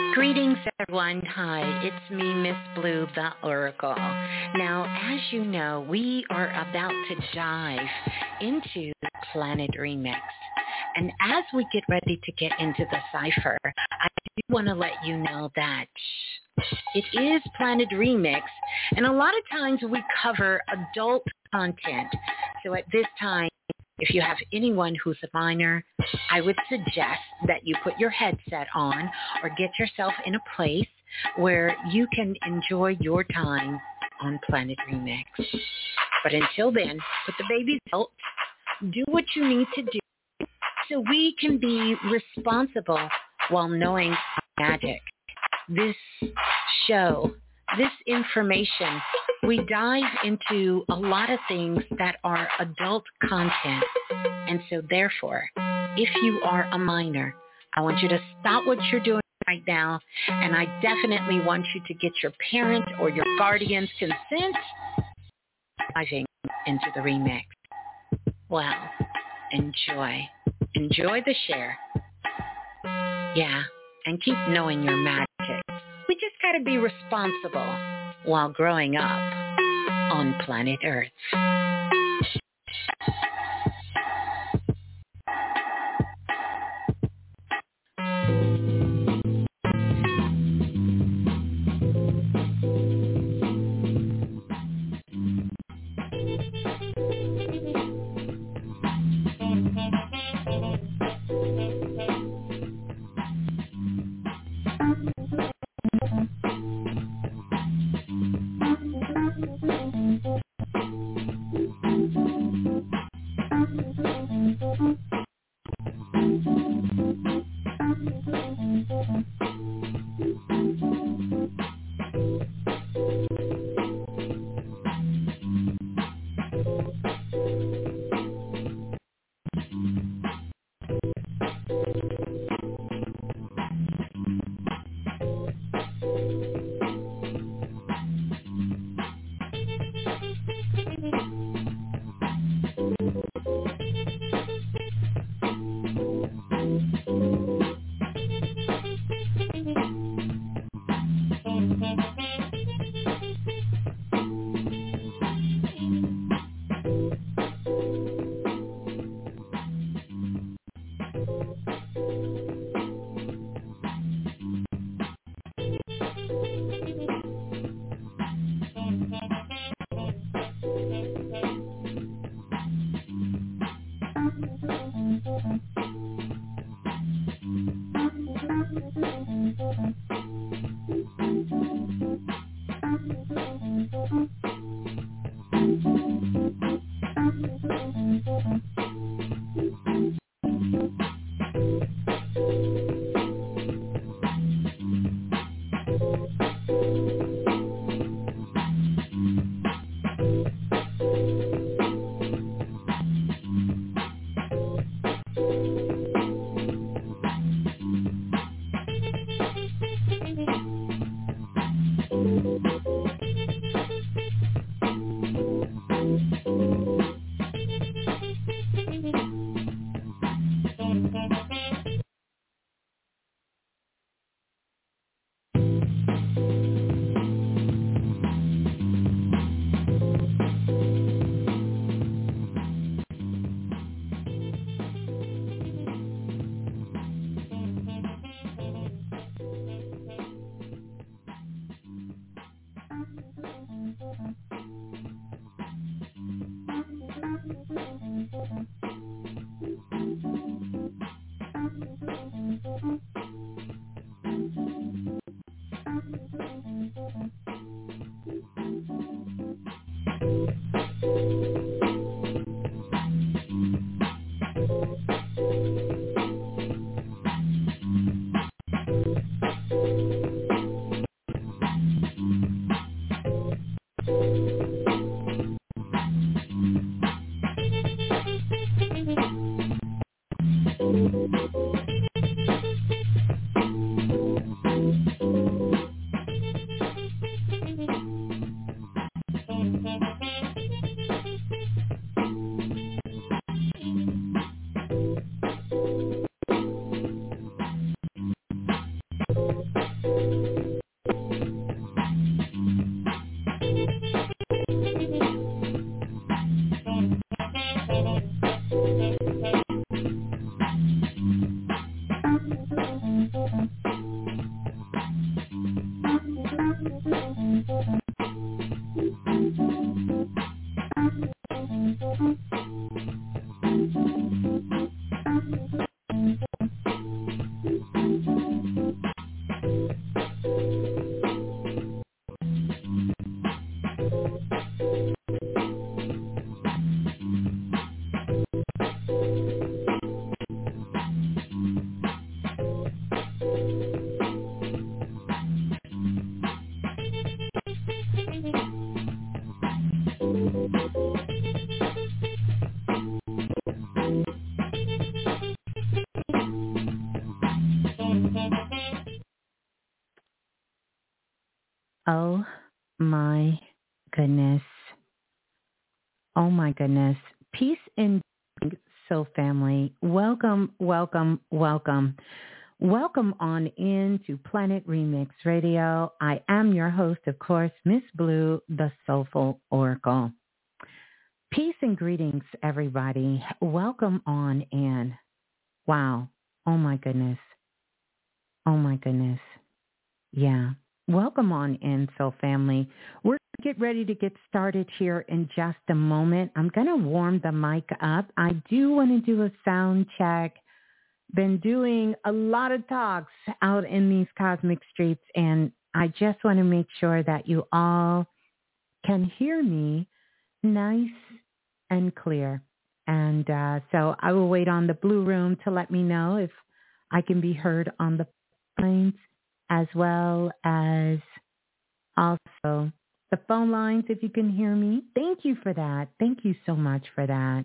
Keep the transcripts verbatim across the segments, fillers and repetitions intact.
Greetings, everyone. Hi, it's me, Miss Blue, the Oracle. Now, as you know, we are about to dive into Planet Remix. And as we get ready to get into the cipher, I do want to let you know that it is Planet Remix, and a lot of times we cover adult content. So at this time, if you have anyone who's a minor, I would suggest that you put your headset on or get yourself in a place where you can enjoy your time on Planet Remix. But until then, put the babies out, do what you need to do so we can be responsible while knowing magic. This show, this information, we dive into a lot of things that are adult content. And so therefore, if you are a minor, I want you to stop what you're doing right now. And I definitely want you to get your parent or your guardian's consent diving into the remix. Well, enjoy. Enjoy the share. Yeah, and keep knowing your magic. We just got to be responsible while growing up on planet Earth. Oh my goodness. Oh my goodness. Peace and so family. Welcome, welcome, welcome. Welcome on into Planet Remix Radio. I am your host, of course, Miss Blue, the Soulful Oracle. Peace and greetings, everybody. Welcome on in. Wow. Oh my goodness. Oh my goodness. Yeah. Welcome on in, Soul Family. We're going to get ready to get started here in just a moment. I'm going to warm the mic up. I do want to do a sound check. Been doing a lot of talks out in these cosmic streets, and I just want to make sure that you all can hear me nice and clear. And uh, so I will wait on the Blue Room to let me know if I can be heard on the lines, as well as also the phone lines, if you can hear me. Thank you for that. Thank you so much for that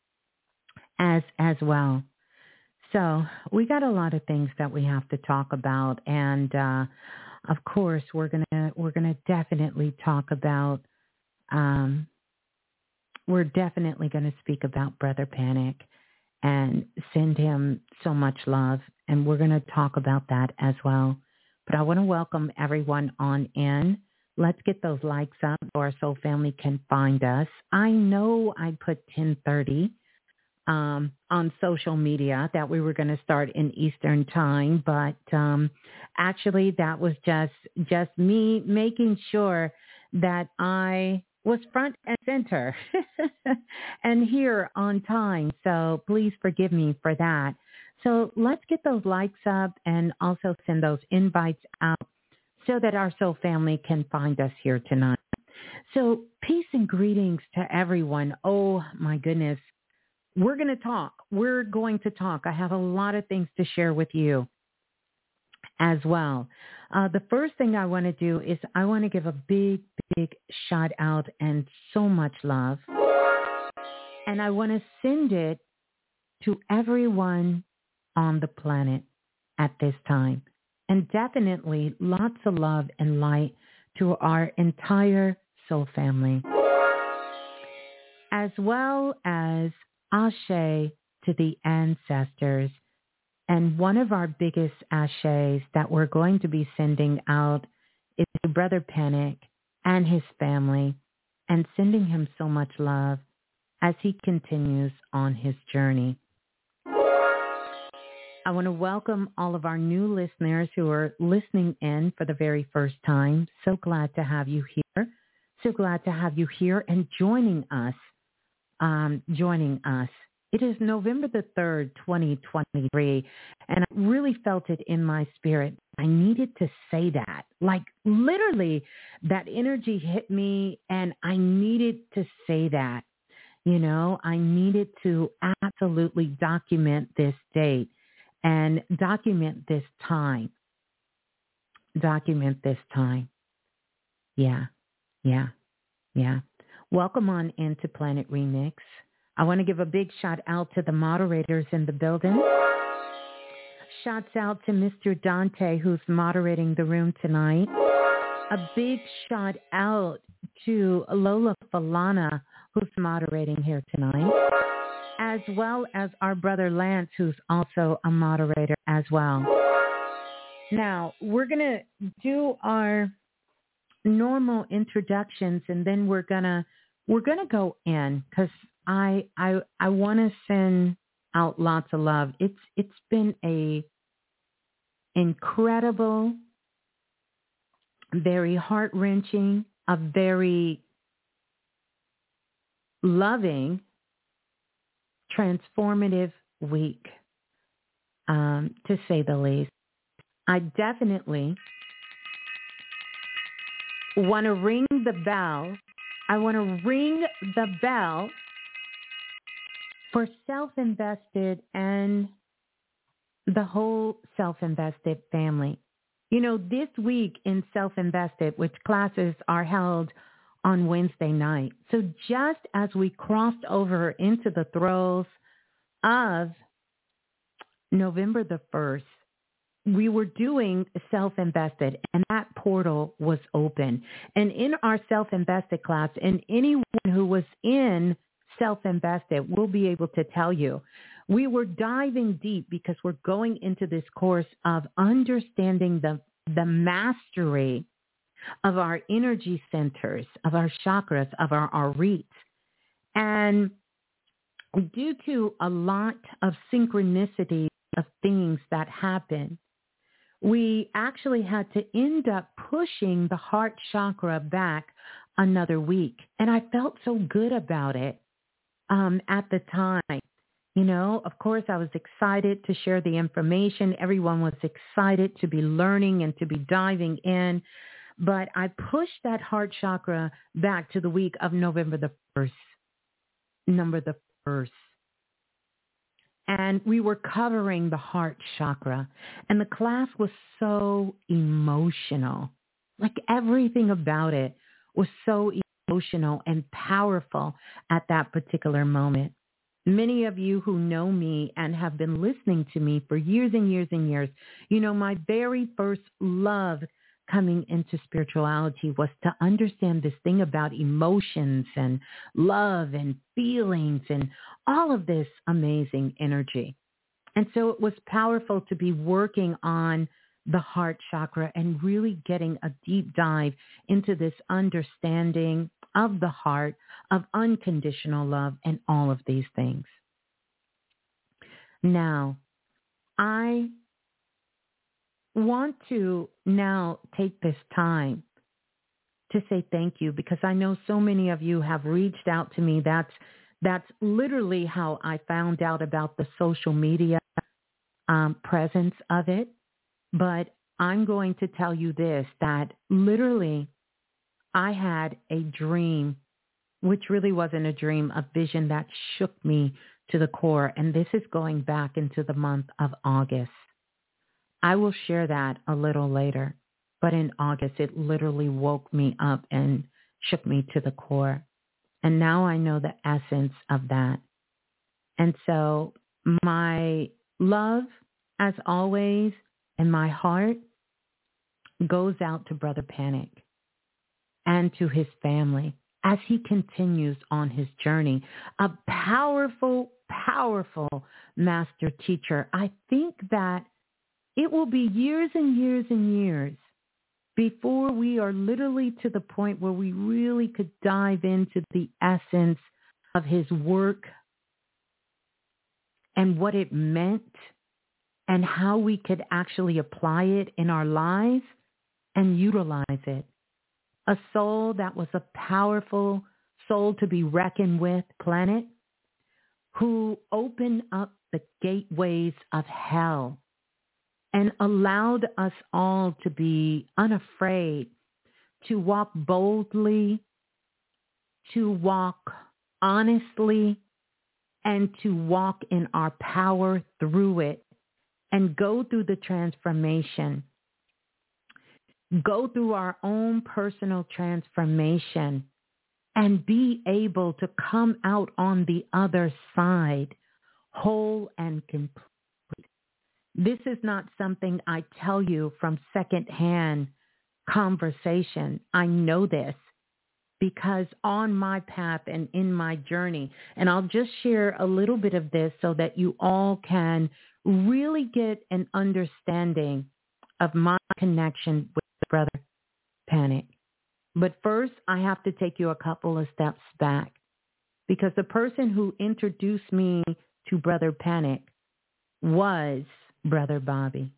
as as well. So we got a lot of things that we have to talk about, and uh, of course we're gonna we're gonna definitely talk about um, we're definitely gonna speak about Brother Panic and send him so much love, and we're gonna talk about that as well. But I want to welcome everyone on in. Let's get those likes up so our soul family can find us. I know I put ten thirty um, on social media that we were going to start in Eastern time, but um, actually that was just just me making sure that I was front and center and here on time. So please forgive me for that. So let's get those likes up and also send those invites out so that our soul family can find us here tonight. So peace and greetings to everyone. Oh, my goodness. We're going to talk. We're going to talk. I have a lot of things to share with you as well. Uh, the first thing I want to do is I want to give a big, big shout out and so much love. And I want to send it to everyone on the planet at this time. And definitely lots of love and light to our entire soul family, as well as ashe to the ancestors. And one of our biggest ashes that we're going to be sending out is to Brother Panic and his family, and sending him so much love as he continues on his journey. I want to welcome all of our new listeners who are listening in for the very first time. So glad to have you here. So glad to have you here and joining us. Um, joining us. It is November the third, twenty twenty-three, and I really felt it in my spirit. I needed to say that. Like literally, that energy hit me, and I needed to say that. You know, I needed to absolutely document this date. And document this time. Document this time. Yeah, yeah, yeah. Welcome on into Planet Remix. I want to give a big shout out to the moderators in the building. Shouts out to Mister Dante, who's moderating the room tonight. A big shout out to Lola Falana, who's moderating here tonight, as well as our brother Lance, who's also a moderator as well. Now, we're going to do our normal introductions, and then we're going to we're going to go in because I I I want to send out lots of love. It's it's been a incredible, very heart-wrenching, a very loving, transformative week, um, to say the least. I definitely want to ring the bell. I want to ring the bell for Self-Invested and the whole Self-Invested family. You know, this week in Self-Invested, which classes are held on Wednesday night. So just as we crossed over into the throes of November the first, we were doing self-invested, and that portal was open. And in our self-invested class, and anyone who was in self-invested will be able to tell you, we were diving deep because we're going into this course of understanding the, the mastery of our energy centers, of our chakras, of our, our reeds. And due to a lot of synchronicity of things that happen, we actually had to end up pushing the heart chakra back another week. And I felt so good about it um, at the time. You know, of course, I was excited to share the information. Everyone was excited to be learning and to be diving in. But I pushed that heart chakra back to the week of November the first. Number the first. And we were covering the heart chakra. And the class was so emotional. Like everything about it was so emotional and powerful at that particular moment. Many of you who know me and have been listening to me for years and years and years, you know, my very first love coming into spirituality was to understand this thing about emotions and love and feelings and all of this amazing energy. And so it was powerful to be working on the heart chakra and really getting a deep dive into this understanding of the heart, of unconditional love, and all of these things. Now, I want to now take this time to say thank you, because I know so many of you have reached out to me. That's that's literally how I found out about the social media um, presence of it. But I'm going to tell you this, that literally I had a dream, which really wasn't a dream, a vision that shook me to the core. And this is going back into the month of August. I will share that a little later. But in August, it literally woke me up and shook me to the core. And now I know the essence of that. And so my love, as always, and my heart goes out to Brother Panic and to his family as he continues on his journey. A powerful, powerful master teacher. I think that it will be years and years and years before we are literally to the point where we really could dive into the essence of his work and what it meant and how we could actually apply it in our lives and utilize it. A soul that was a powerful soul to be reckoned with, planet, who opened up the gateways of hell and allowed us all to be unafraid, to walk boldly, to walk honestly, and to walk in our power through it and go through the transformation. Go through our own personal transformation and be able to come out on the other side whole and complete. This is not something I tell you from secondhand conversation. I know this because on my path and in my journey, and I'll just share a little bit of this so that you all can really get an understanding of my connection with Brother Panic. But first, I have to take you a couple of steps back, because the person who introduced me to Brother Panic was Brother Bobby.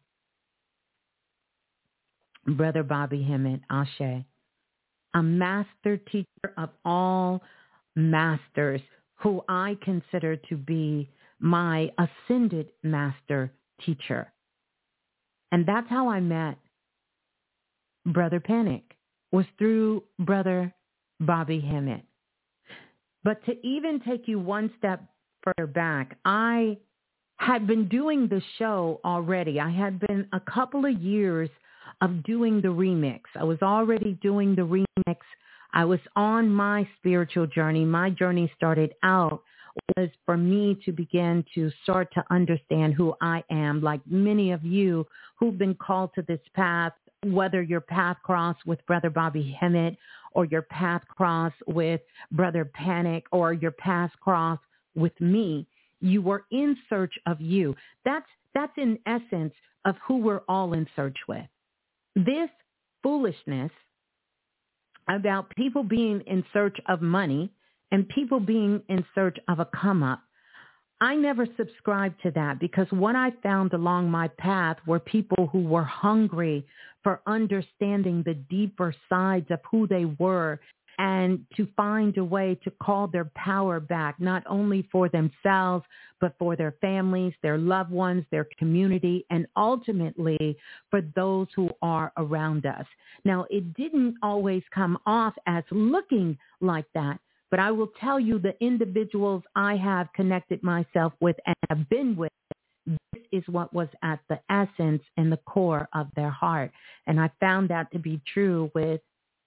Brother Bobby Hemmett, Ashe, a master teacher of all masters, who I consider to be my ascended master teacher. And that's how I met Brother Panic, was through Brother Bobby Hemmett. But to even take you one step further back, I had been doing the show already. I had been a couple of years of doing the remix. I was already doing the remix. I was on my spiritual journey. My journey started out was for me to begin to start to understand who I am, like many of you who've been called to this path, whether your path cross with Brother Bobby Hemmett or your path cross with Brother Panic or your path cross with me. You were in search of you. That's, that's in essence of who we're all in search with. This foolishness about people being in search of money and people being in search of a come up, I never subscribed to that, because what I found along my path were people who were hungry for understanding the deeper sides of who they were and to find a way to call their power back, not only for themselves, but for their families, their loved ones, their community, and ultimately for those who are around us. Now, it didn't always come off as looking like that, but I will tell you the individuals I have connected myself with and have been with, this is what was at the essence and the core of their heart. And I found that to be true with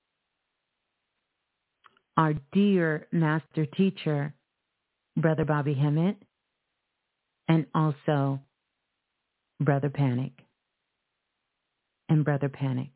our dear master teacher, Brother Bobby Hemmett, and also Brother Panic and Brother Panic.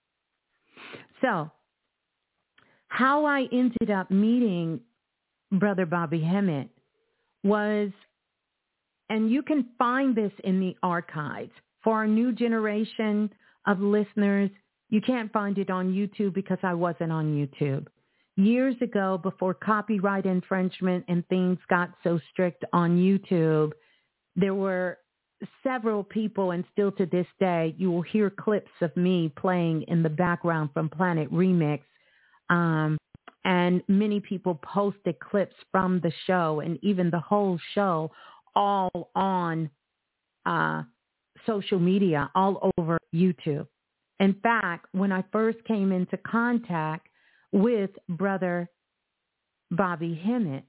So how I ended up meeting Brother Bobby Hemmett was, and you can find this in the archives. For our new generation of listeners, you can't find it on YouTube because I wasn't on YouTube. Years ago, before copyright infringement and things got so strict on YouTube, there were several people, and still to this day, you will hear clips of me playing in the background from Planet Remix. Um, and many people posted clips from the show and even the whole show all on uh, social media, all over YouTube. In fact, when I first came into contact with Brother Bobby Hemmett,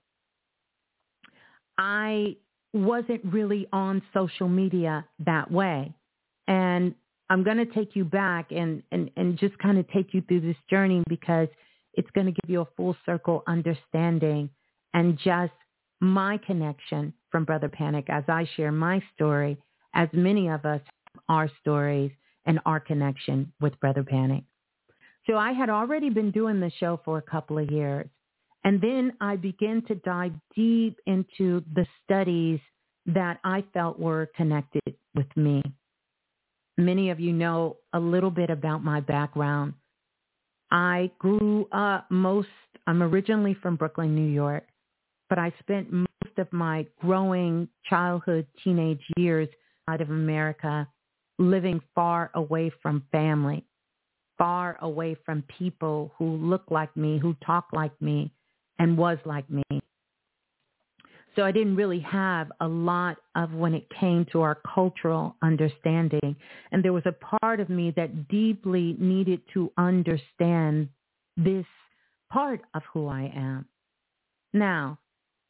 I wasn't really on social media that way. And I'm going to take you back and, and, and just kind of take you through this journey, because it's going to give you a full circle understanding and just my connection from Brother Panic as I share my story, as many of us have our stories and our connection with Brother Panic. So I had already been doing the show for a couple of years. And then I began to dive deep into the studies that I felt were connected with me. Many of you know a little bit about my background. I grew up most, I'm originally from Brooklyn, New York, but I spent most of my growing childhood, teenage years out of America, living far away from family, far away from people who look like me, who talk like me, and was like me. So I didn't really have a lot of when it came to our cultural understanding. And there was a part of me that deeply needed to understand this part of who I am. Now,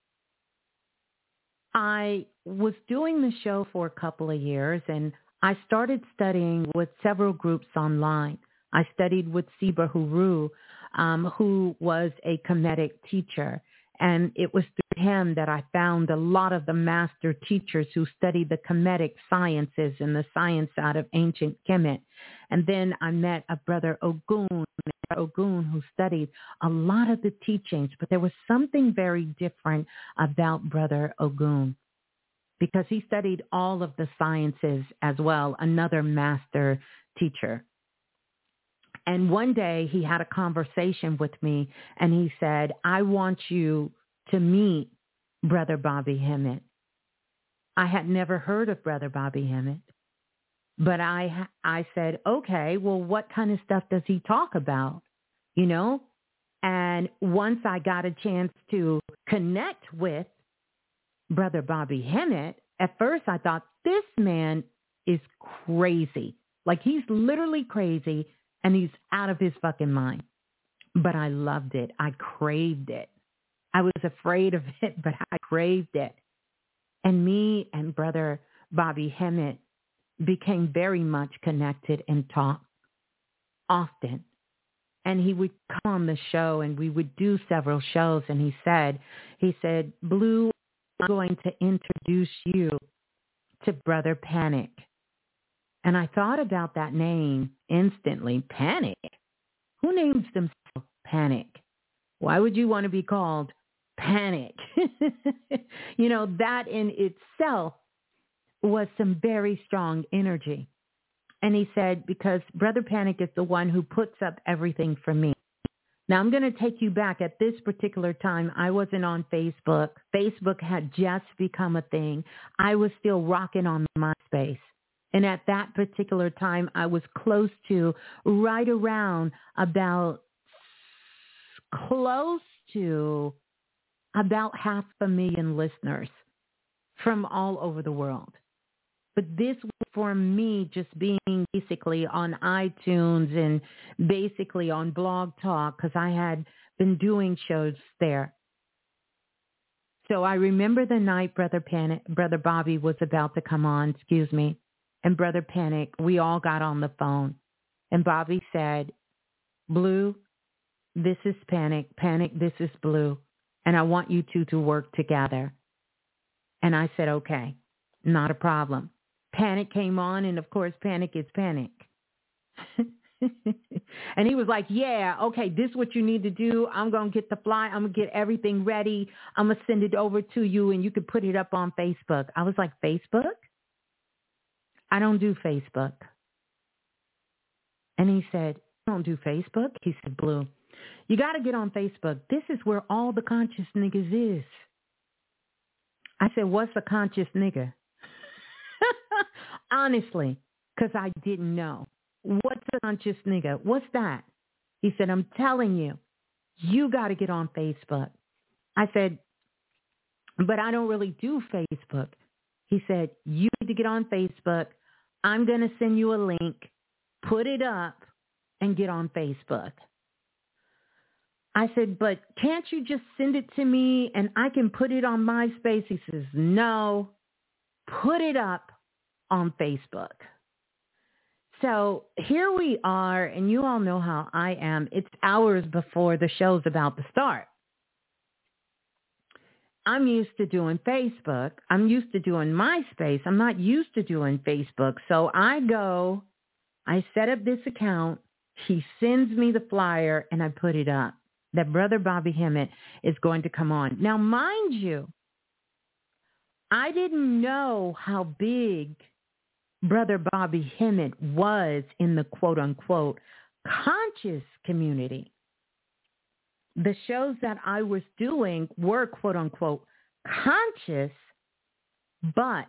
I was doing the show for a couple of years, and I started studying with several groups online. I studied with Siba Huru, um, who was a Kemetic teacher. And it was through him that I found a lot of the master teachers who studied the Kemetic sciences and the science out of ancient Kemet. And then I met a Brother Ogun, Ogun, who studied a lot of the teachings. But there was something very different about Brother Ogun, because he studied all of the sciences as well, another master teacher. And one day he had a conversation with me, and he said, I want you to meet Brother Bobby Hemmett. I had never heard of Brother Bobby Hemmett, but I, I said, okay, well, what kind of stuff does he talk about? You know? And once I got a chance to connect with Brother Bobby Hemmett, at first I thought, this man is crazy. Like, he's literally crazy. And he's out of his fucking mind. But I loved it. I craved it. I was afraid of it, but I craved it. And me and Brother Bobby Hemmett became very much connected and talked often. And he would come on the show, and we would do several shows. And he said, he said, Blue, I'm going to introduce you to Brother Panic. And I thought about that name instantly. Panic? Who names themselves Panic? Why would you want to be called Panic? You know, that in itself was some very strong energy. And he said, because Brother Panic is the one who puts up everything for me. Now, I'm going to take you back. At this particular time, I wasn't on Facebook. Facebook had just become a thing. I was still rocking on MySpace. And at that particular time, I was close to, right around about, close to about half a million listeners from all over the world. But this was for me just being basically on iTunes and basically on Blog Talk because I had been doing shows there. So I remember the night Brother Panic, Brother Bobby was about to come on, excuse me, and Brother Panic, we all got on the phone. And Bobby said, Blue, this is Panic. Panic, this is Blue. And I want you two to work together. And I said, okay, not a problem. Panic came on, and of course, Panic is Panic. And he was like, yeah, okay, this is what you need to do. I'm going to get the fly. I'm going to get everything ready. I'm going to send it over to you, and you can put it up on Facebook. I was like, Facebook? I don't do Facebook. And he said, I don't do Facebook? He said, Blue, you got to get on Facebook. This is where all the conscious niggas is. I said, what's a conscious nigga? Honestly, because I didn't know. What's a conscious nigga? What's that? He said, I'm telling you, you got to get on Facebook. I said, but I don't really do Facebook. He said, you need to get on Facebook. I'm going to send you a link, put it up, and get on Facebook. I said, but can't you just send it to me and I can put it on MySpace? He says, no, put it up on Facebook. So here we are, and you all know how I am. It's hours before the show's about to start. I'm used to doing Facebook. I'm used to doing MySpace. I'm not used to doing Facebook. So I go, I set up this account. He sends me the flyer, and I put it up that Brother Bobby Hemmett is going to come on. Now, mind you, I didn't know how big Brother Bobby Hemmett was in the quote-unquote conscious community. The shows that I was doing were quote-unquote conscious, but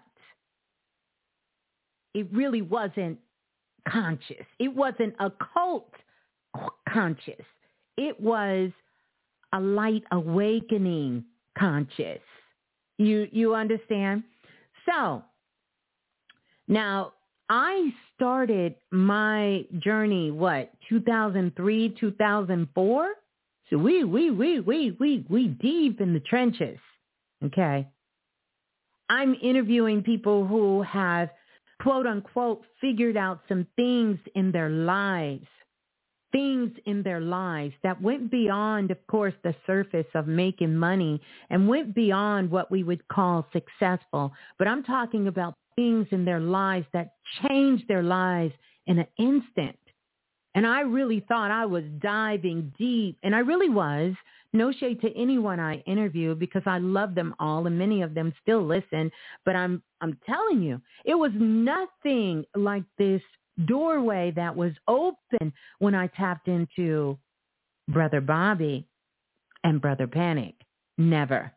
it really wasn't conscious. It wasn't occult conscious. It was a light awakening conscious. You you understand? So now I started my journey, what, two thousand three, two thousand four? So we, we, we, we, we, we deep in the trenches, okay? I'm interviewing people who have, quote unquote, figured out some things in their lives, things in their lives that went beyond, of course, the surface of making money and went beyond what we would call successful. But I'm talking about things in their lives that changed their lives in an instant. And I really thought I was diving deep, and I really was. No shade to anyone I interview because I love them all, and many of them still listen. But I'm I'm telling you, it was nothing like this doorway that was open when I tapped into Brother Bobby and Brother Panic. Never.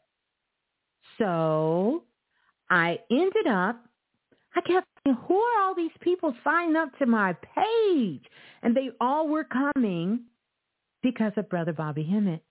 So I ended up, I kept saying, who are all these people signing up to my page? And they all were coming because of Brother Bobby Hemmett.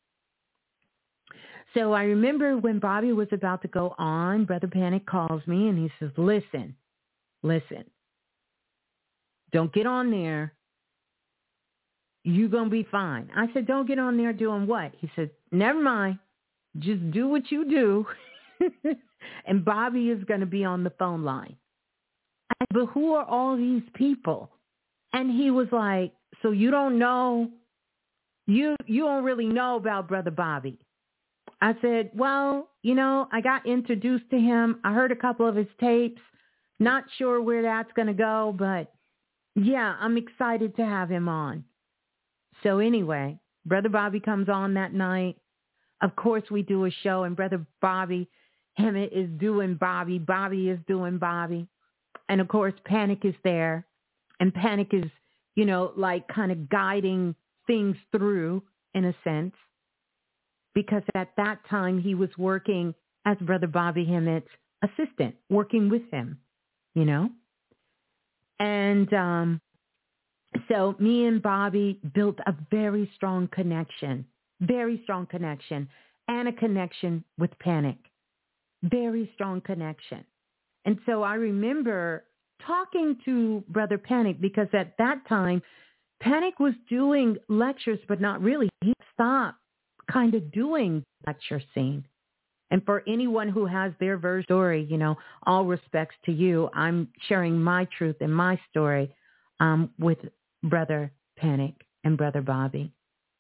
So I remember when Bobby was about to go on, Brother Panic calls me and he says, listen, listen, don't get on there. You're going to be fine. I said, don't get on there doing what? He said, never mind. Just do what you do. And Bobby is going to be on the phone line. I said, but who are all these people? And he was like, so you don't know, you you don't really know about Brother Bobby. I said, well, you know, I got introduced to him. I heard a couple of his tapes. Not sure where that's going to go, but yeah, I'm excited to have him on. So anyway, Brother Bobby comes on that night. Of course, we do a show, and Brother Bobby Hemmett is doing Bobby. Bobby is doing Bobby. And of course, Panic is there. And Panic is, you know, like kind of guiding things through in a sense. Because at that time, he was working as Brother Bobby Hemmett's assistant, working with him, you know. And um, so me and Bobby built a very strong connection, very strong connection, and a connection with Panic, very strong connection. And so I remember talking to Brother Panic because at that time, Panic was doing lectures, but not really. He stopped kind of doing lecture scene. And for anyone who has their version story, you know, all respects to you. I'm sharing my truth and my story um, with Brother Panic and Brother Bobby.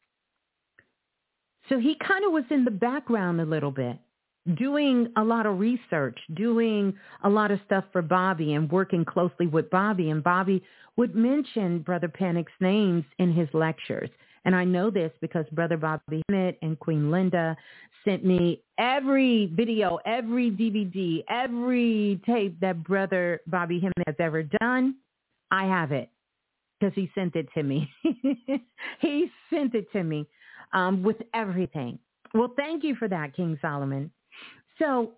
So he kind of was in the background a little bit, doing a lot of research, doing a lot of stuff for Bobby and working closely with Bobby. And Bobby would mention Brother Panic's names in his lectures. And I know this because Brother Bobby Hemmett and Queen Linda sent me every video, every D V D, every tape that Brother Bobby Hemmett has ever done. I have it because he sent it to me. He sent it to me um, with everything. Well, thank you for that, King Solomon. So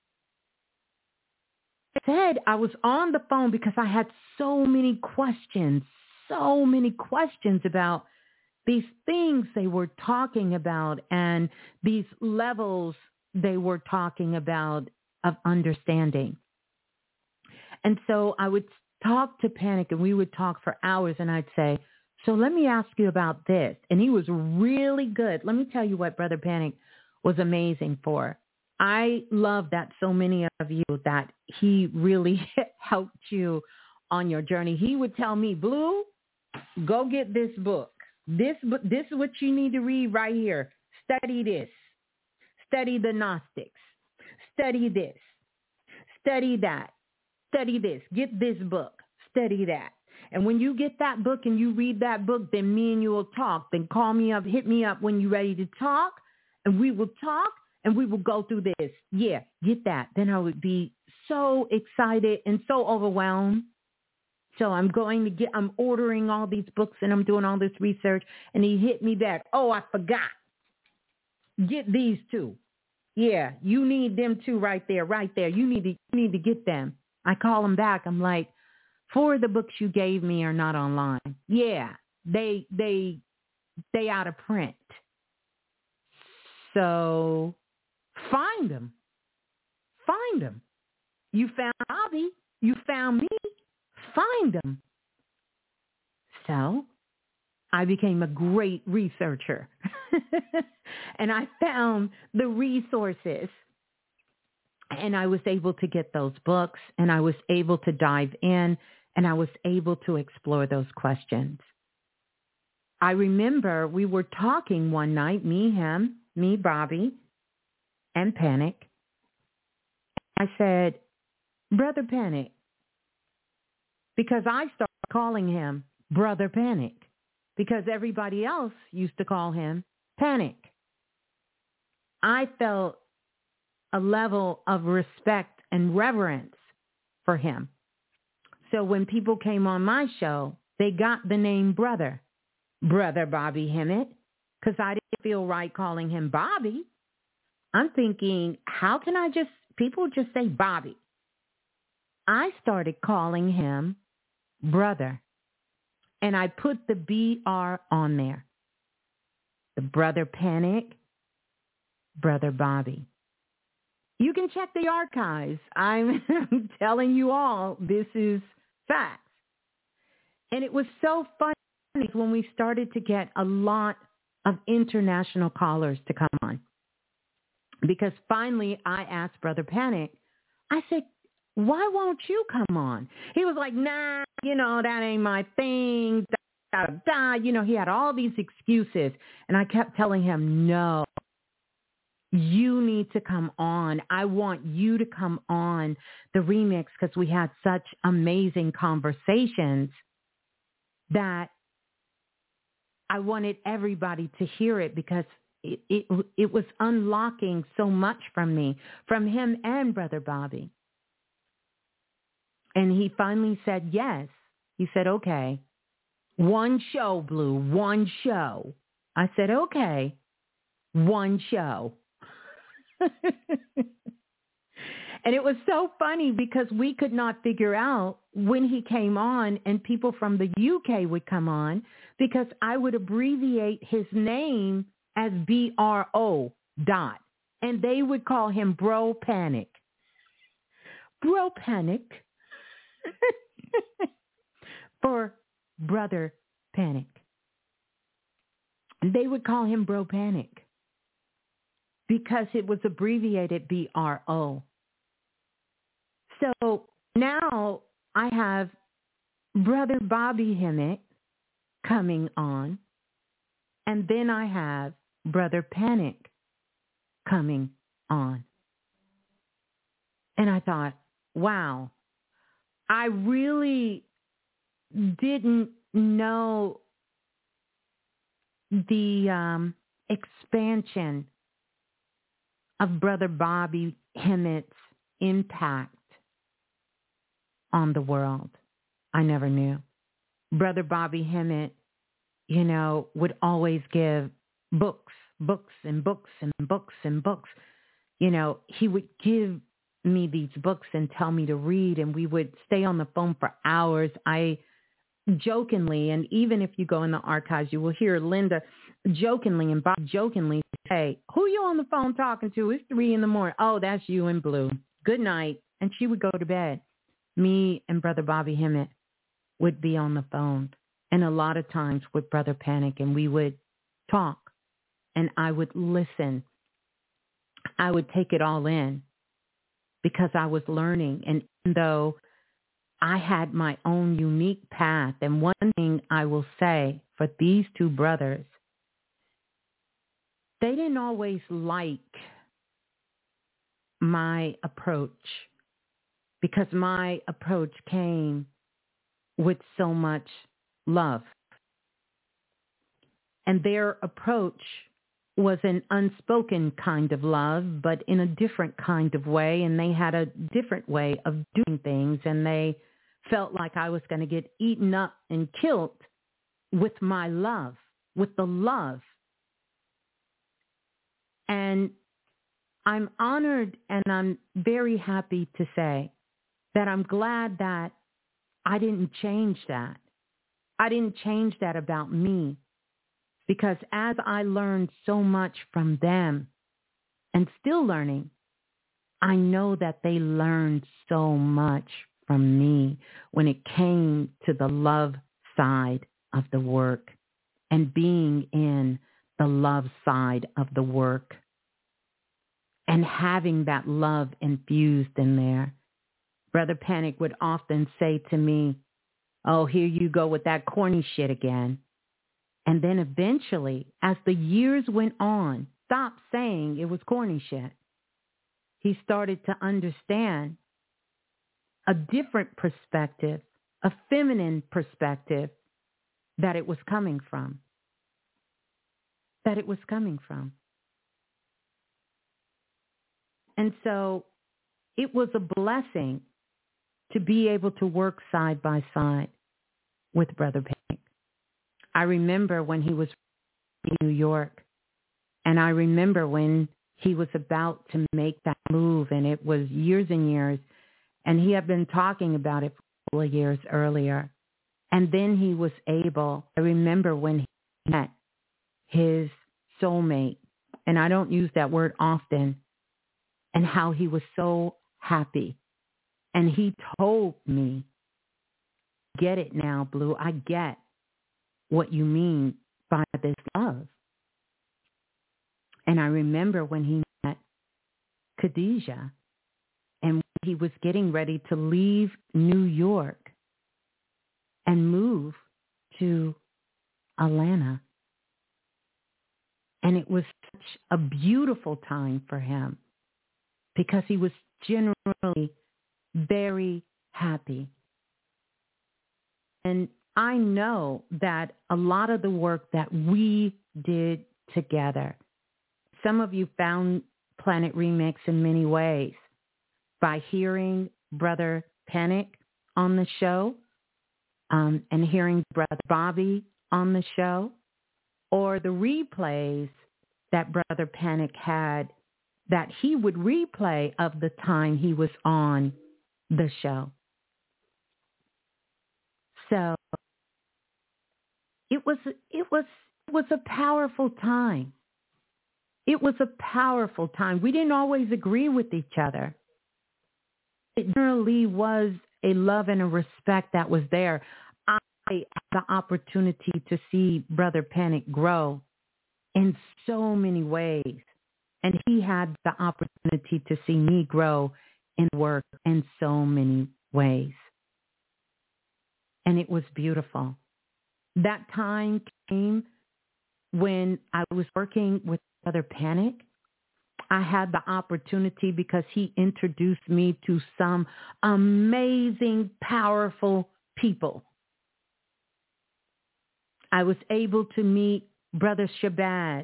I said I was on the phone because I had so many questions, so many questions about these things they were talking about and these levels they were talking about of understanding. And so I would talk to Panic and we would talk for hours and I'd say, so let me ask you about this. And he was really good. Let me tell you what Brother Panic was amazing for. I love that so many of you that he really helped you on your journey. He would tell me, Blue, go get this book. This this is what you need to read right here. Study this. Study the Gnostics. Study this. Study that. Study this. Get this book. Study that. And when you get that book and you read that book, then me and you will talk. Then call me up, hit me up when you're ready to talk, and we will talk, and we will go through this. Yeah, get that. Then I would be so excited and so overwhelmed. So I'm going to get, I'm ordering all these books and I'm doing all this research. And he hit me back. Oh, I forgot. Get these two. Yeah, you need them two right there, right there. You need to, you need to get them. I call him back. I'm like, four of the books you gave me are not online. Yeah, they, they, they out of print. So find them. Find them. You found Bobby. You found me. Find them. So I became a great researcher and I found the resources and I was able to get those books and I was able to dive in and I was able to explore those questions. I remember we were talking one night, me, him, me, Bobby, and Panic. I said, Brother Panic, because I started calling him Brother Panic because everybody else used to call him Panic. I felt a level of respect and reverence for him. So when people came on my show, they got the name Brother, Brother Bobby Hemmett, because I didn't feel right calling him Bobby. I'm thinking, how can I just, people just say Bobby. I started calling him Brother. And I put the B R on there. The Brother Panic, Brother Bobby. You can check the archives. I'm telling you all, this is facts. And it was so funny when we started to get a lot of international callers to come on. Because finally I asked Brother Panic, I said, why won't you come on? He was like, nah, you know, that ain't my thing. Da, da, da. You know, he had all these excuses. And I kept telling him, no, you need to come on. I want you to come on the remix because we had such amazing conversations that I wanted everybody to hear it because it, it, it was unlocking so much from me, from him and Brother Bobby. And he finally said yes. He said, okay, one show, Blue, one show. I said, okay, one show. And it was so funny because we could not figure out when he came on, and people from the U K would come on because I would abbreviate his name as B R O dot. And they would call him Bro Panic. Bro Panic. For Brother Panic. They would call him Bro Panic because it was abbreviated B R O. So now I have Brother Bobby Hemmett coming on, and then I have Brother Panic coming on. And I thought, wow, I really didn't know the um, expansion of Brother Bobby Hemmett's impact on the world. I never knew. Brother Bobby Hemmett, you know, would always give books, books and books and books and books. You know, he would give me these books and tell me to read, and we would stay on the phone for hours. I jokingly, and even if you go in the archives, you will hear Linda jokingly and Bob jokingly say, who you on the phone talking to? It's three in the morning. Oh, that's you and Blue. Good night. And she would go to bed. Me and Brother Bobby Hemmett would be on the phone, and a lot of times with Brother Panic, and we would talk, and I would listen. I would take it all in because I was learning. And even though I had my own unique path, and one thing I will say for these two brothers, they didn't always like my approach because my approach came with so much love. And their approach was an unspoken kind of love, but in a different kind of way. And they had a different way of doing things. And they felt like I was going to get eaten up and killed with my love, with the love. And I'm honored and I'm very happy to say that I'm glad that I didn't change that. I didn't change that about me, because as I learned so much from them and still learning, I know that they learned so much from me when it came to the love side of the work and being in the love side of the work and having that love infused in there. Brother Panic would often say to me, oh, here you go with that corny shit again. And then eventually, as the years went on, stopped saying it was corny shit. He started to understand a different perspective, a feminine perspective that it was coming from. That it was coming from. And so it was a blessing to be able to work side by side with Brother Panic. I remember when he was in New York, and I remember when he was about to make that move, and it was years and years, and he had been talking about it for a couple of years earlier. And then he was able, I remember when he met his soulmate, and I don't use that word often, and how he was so happy. And he told me, get it now, Blue. I get what you mean by this love. And I remember when he met Khadijah and he was getting ready to leave New York and move to Atlanta. And it was such a beautiful time for him because he was generally very happy. And I know that a lot of the work that we did together, some of you found Planet Remix in many ways by hearing Brother Panic on the show um, and hearing Brother Bobby on the show, or the replays that Brother Panic had that he would replay of the time he was on the show. So it was it was it was a powerful time. It was a powerful time. We didn't always agree with each other. It generally was a love and a respect that was there. I had the opportunity to see Brother Panic grow in so many ways. And he had the opportunity to see me grow in work in so many ways. And it was beautiful. That time came when I was working with Brother Panic. I had the opportunity because he introduced me to some amazing, powerful people. I was able to meet Brother Shabazz.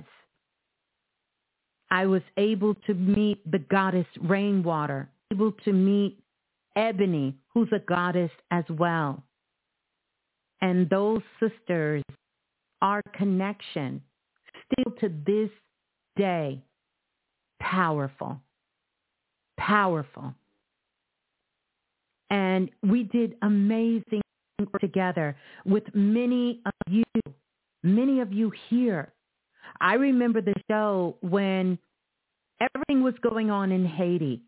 I was able to meet the goddess Rainwater, able to meet Ebony, who's a goddess as well. And those sisters, our connection, still to this day, powerful, powerful. And we did amazing work together with many of you, many of you here. I remember the show when everything was going on in Haiti.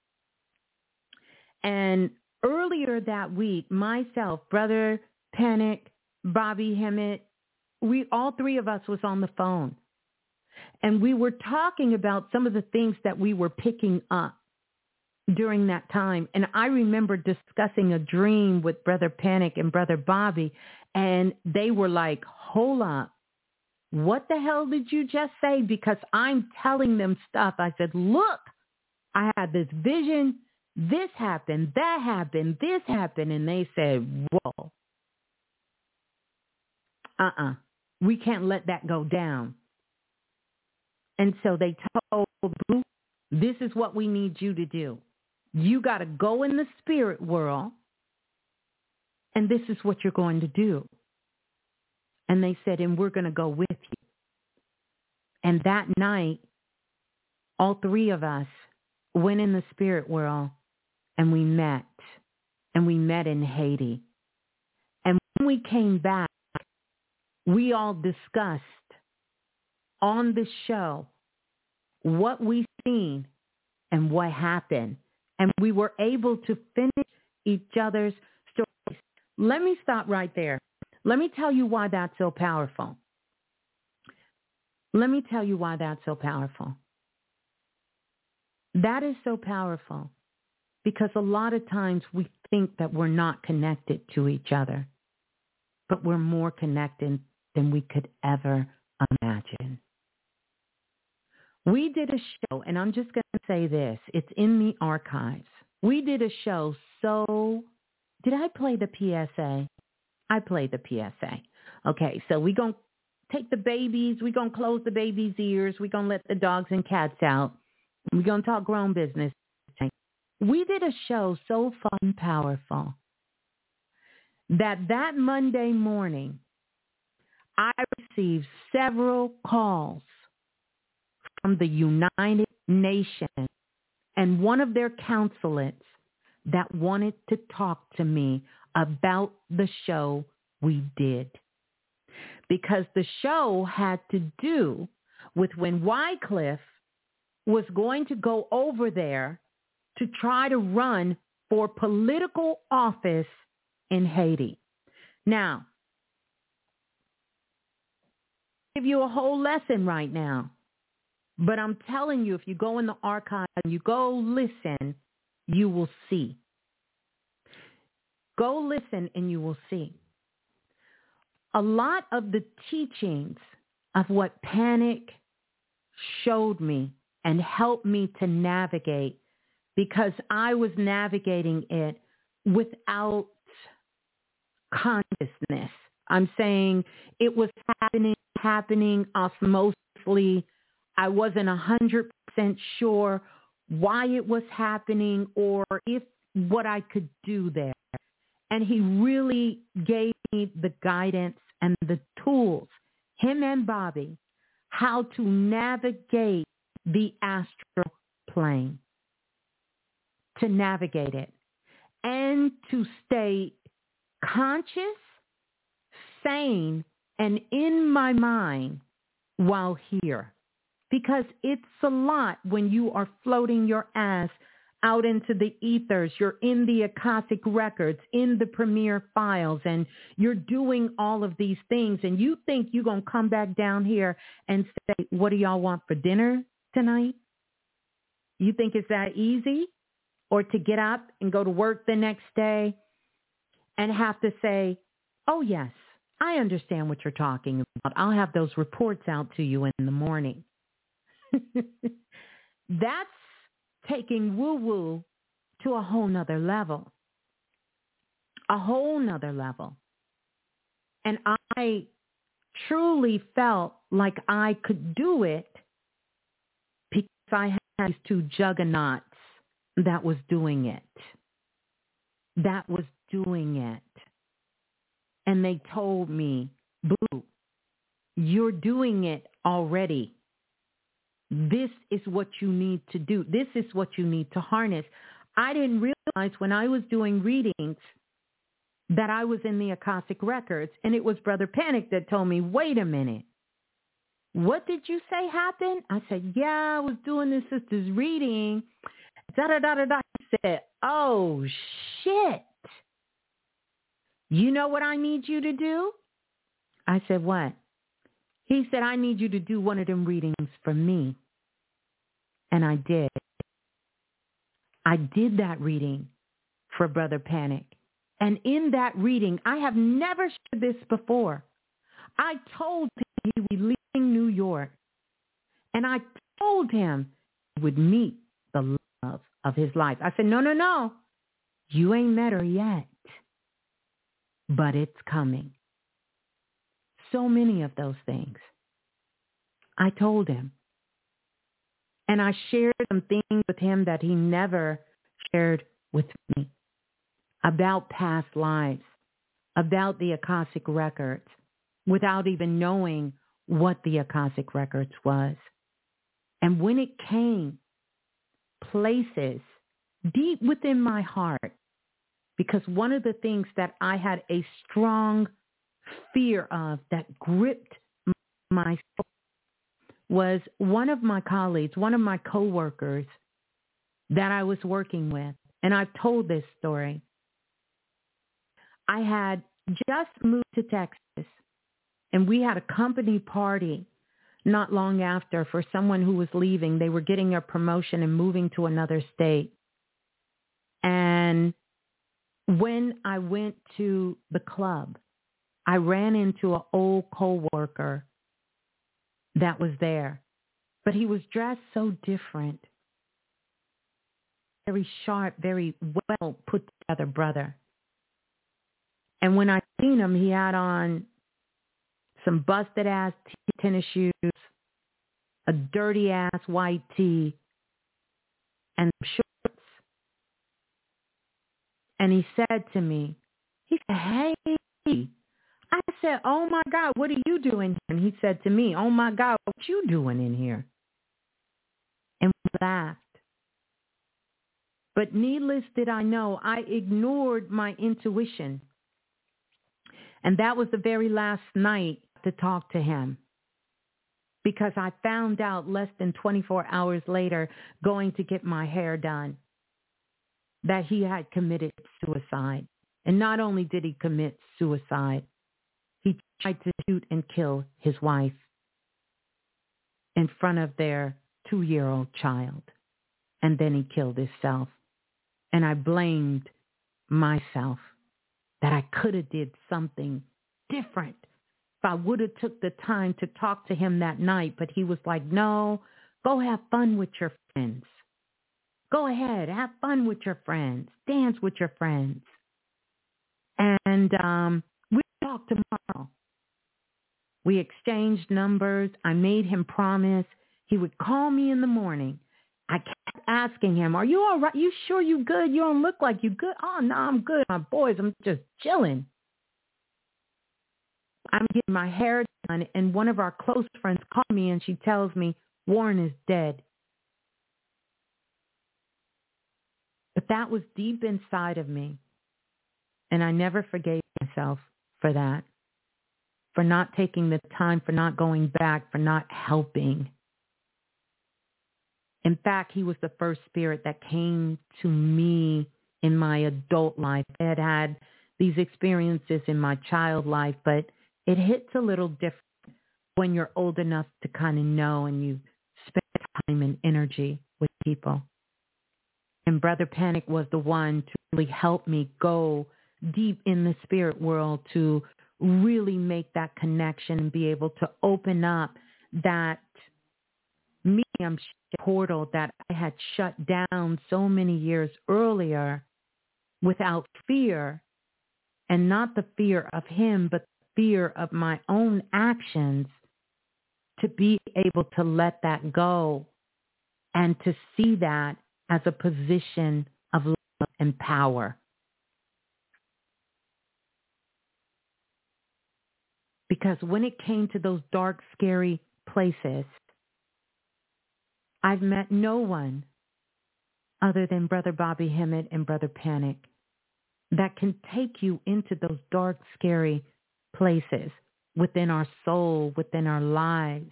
And earlier that week, myself, Brother Panic, Bobby Hemmett, we, all three of us was on the phone. And we were talking about some of the things that we were picking up during that time. And I remember discussing a dream with Brother Panic and Brother Bobby. And they were like, hold up. What the hell did you just say? Because I'm telling them stuff. I said, look, I had this vision. This happened. That happened. This happened. And they said, whoa. Uh-uh. We can't let that go down. And so they told Blue, this is what we need you to do. You got to go in the spirit world, and this is what you're going to do. And they said, and we're going to go with you. And that night, all three of us went in the spirit world, and we met. And we met in Haiti. And when we came back, we all discussed on the show what we seen and what happened. And we were able to finish each other's stories. Let me stop right there. Let me tell you why that's so powerful. Let me tell you why that's so powerful. That is so powerful because a lot of times we think that we're not connected to each other, but we're more connected than we could ever imagine. We did a show, and I'm just going to say this. It's in the archives. We did a show so... Did I play the P S A? I played the P S A. Okay, so we're going to take the babies. We're going to close the babies' ears. We're going to let the dogs and cats out. We're going to talk grown business. We did a show so fun and powerful that that Monday morning, I received several calls from the United Nations and one of their consulates that wanted to talk to me about the show we did. Because the show had to do with when Wycliffe was going to go over there to try to run for political office in Haiti. Now, I'll give you a whole lesson right now. But I'm telling you, if you go in the archive and you go listen, you will see. Go listen and you will see. A lot of the teachings of what Panic showed me and helped me to navigate, because I was navigating it without consciousness. I'm saying it was happening, happening osmosisly. I wasn't one hundred percent sure why it was happening or if what I could do there. And he really gave me the guidance and the tools, him and Bobby, how to navigate the astral plane, to navigate it, and to stay conscious, sane, and in my mind while here. Because it's a lot when you are floating your ass out into the ethers. You're in the Akashic records, in the Premier files, and you're doing all of these things. And you think you're going to come back down here and say, what do y'all want for dinner tonight? You think it's that easy? Or to get up and go to work the next day and have to say, oh, yes, I understand what you're talking about. I'll have those reports out to you in the morning. That's taking woo-woo to a whole nother level, a whole nother level. And I truly felt like I could do it because I had these two juggernauts that was doing it, that was doing it. And they told me, Boo, you're doing it already. This is what you need to do. This is what you need to harness. I didn't realize when I was doing readings that I was in the Akashic records, and it was Brother Panic that told me, wait a minute. What did you say happened? I said, yeah, I was doing this sister's reading. Da da da da da. He said, oh, shit. You know what I need you to do? I said, what? He said, I need you to do one of them readings for me. And I did. I did that reading for Brother Panic. And in that reading, I have never shared this before. I told him he would be leaving New York. And I told him he would meet the love of his life. I said, no, no, no. You ain't met her yet. But it's coming. So many of those things. I told him. And I shared some things with him that he never shared with me about past lives, about the Akashic records, without even knowing what the Akashic records was. And when it came, places deep within my heart, because one of the things that I had a strong fear of that gripped my soul was one of my colleagues, one of my coworkers that I was working with. And I've told this story. I had just moved to Texas, and we had a company party not long after for someone who was leaving. They were getting a promotion and moving to another state. And when I went to the club, I ran into an old coworker that was there, but he was dressed so different. Very sharp, very well put together brother. And when I seen him, he had on some busted ass tennis shoes, a dirty ass white tee, and shorts. And he said to me, he said, hey. I said, oh my God, what are you doing here? And he said to me, oh my God, what you doing in here? And we laughed. But needless did I know, I ignored my intuition. And that was the very last night to talk to him. Because I found out less than twenty-four hours later, going to get my hair done, that he had committed suicide. And not only did he commit suicide, he tried to shoot and kill his wife in front of their two-year-old child. And then he killed himself. And I blamed myself that I could have did something different I would have took the time to talk to him that night, but he was like, no, go have fun with your friends. Go ahead, have fun with your friends. Dance with your friends. And um, we talked tomorrow. We exchanged numbers. I made him promise he would call me in the morning. I kept asking him, are you all right? You sure you good? You don't look like you good. Oh, no, I'm good. My boys, I'm just chilling. I'm getting my hair done, and one of our close friends called me, and she tells me Warren is dead. But that was deep inside of me, and I never forgave myself for that, for not taking the time, for not going back, for not helping. In fact, he was the first spirit that came to me in my adult life. I had had these experiences in my child life, but it hits a little different when you're old enough to kind of know and you spend time and energy with people. And Brother Panic was the one to really help me go deep in the spirit world to really make that connection and be able to open up that medium portal that I had shut down so many years earlier without fear, and not the fear of him, but the fear of my own actions, to be able to let that go and to see that as a position of love and power. Because when it came to those dark, scary places, I've met no one other than Brother Bobby Hemmett and Brother Panic that can take you into those dark, scary places within our soul, within our lives,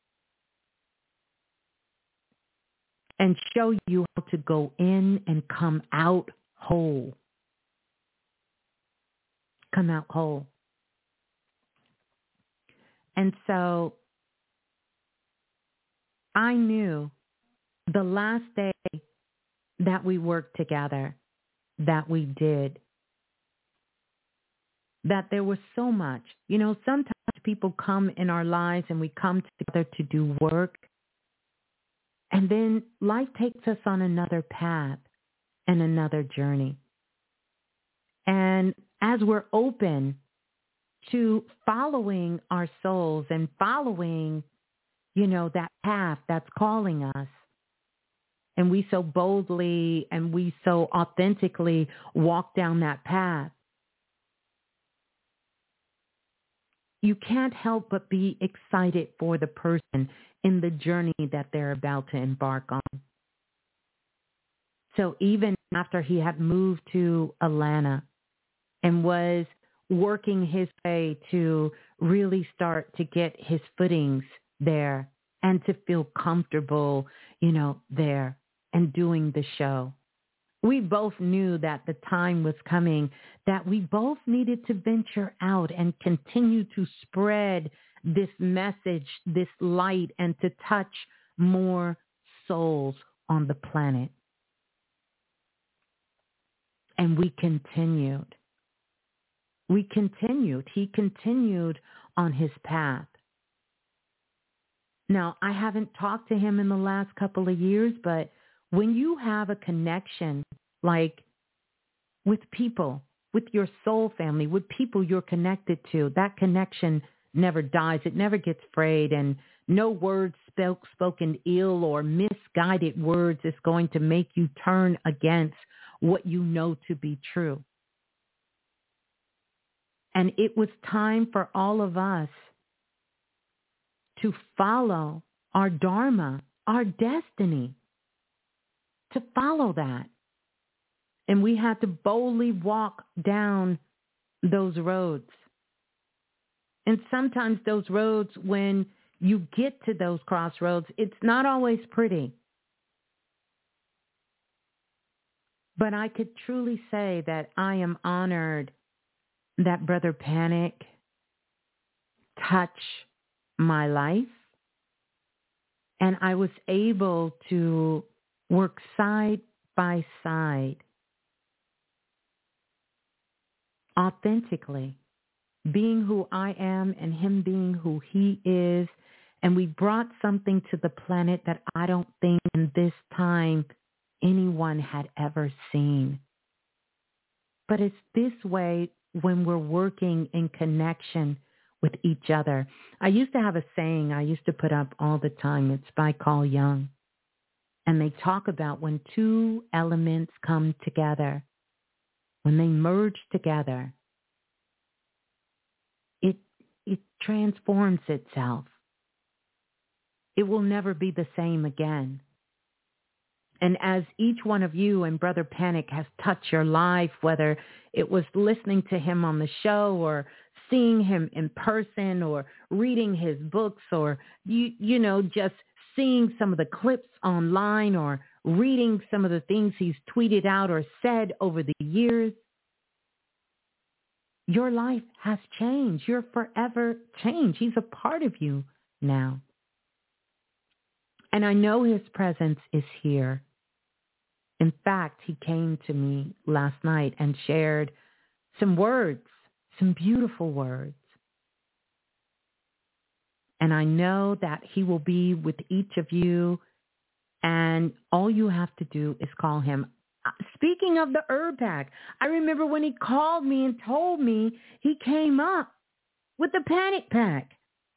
and show you how to go in and come out whole. Come out whole. And so I knew the last day that we worked together, that we did, that there was so much. You know, sometimes people come in our lives and we come together to do work, and then life takes us on another path and another journey. And as we're open to following our souls and following, you know, that path that's calling us, and we so boldly and we so authentically walk down that path, you can't help but be excited for the person in the journey that they're about to embark on. So even after he had moved to Atlanta and was working his way to really start to get his footings there and to feel comfortable, you know, there and doing the show, we both knew that the time was coming that we both needed to venture out and continue to spread this message, this light, and to touch more souls on the planet. And we continued. We continued. He continued on his path. Now, I haven't talked to him in the last couple of years, but when you have a connection, like with people, with your soul family, with people you're connected to, that connection never dies. It never gets frayed, and no words spoke, spoken ill or misguided words is going to make you turn against what you know to be true. And it was time for all of us to follow our dharma, our destiny, to follow that. And we had to boldly walk down those roads. And sometimes those roads, when you get to those crossroads, it's not always pretty. But I could truly say that I am honored that Brother Panic touched my life, and I was able to work side by side authentically being who I am and him being who he is. And we brought something to the planet that I don't think in this time anyone had ever seen. But it's this way when we're working in connection with each other. I used to have a saying I used to put up all the time. It's by Carl Jung. And they talk about when two elements come together, when they merge together, it it transforms itself. It will never be the same again. And as each one of you and Brother Panic has touched your life, whether it was listening to him on the show or seeing him in person or reading his books or, you, you know, just seeing some of the clips online or reading some of the things he's tweeted out or said over the years, your life has changed. You're forever changed. He's a part of you now. And I know his presence is here. In fact, he came to me last night and shared some words, some beautiful words. And I know that he will be with each of you, and all you have to do is call him. Speaking of the herb pack, I remember when he called me and told me he came up with the panic pack.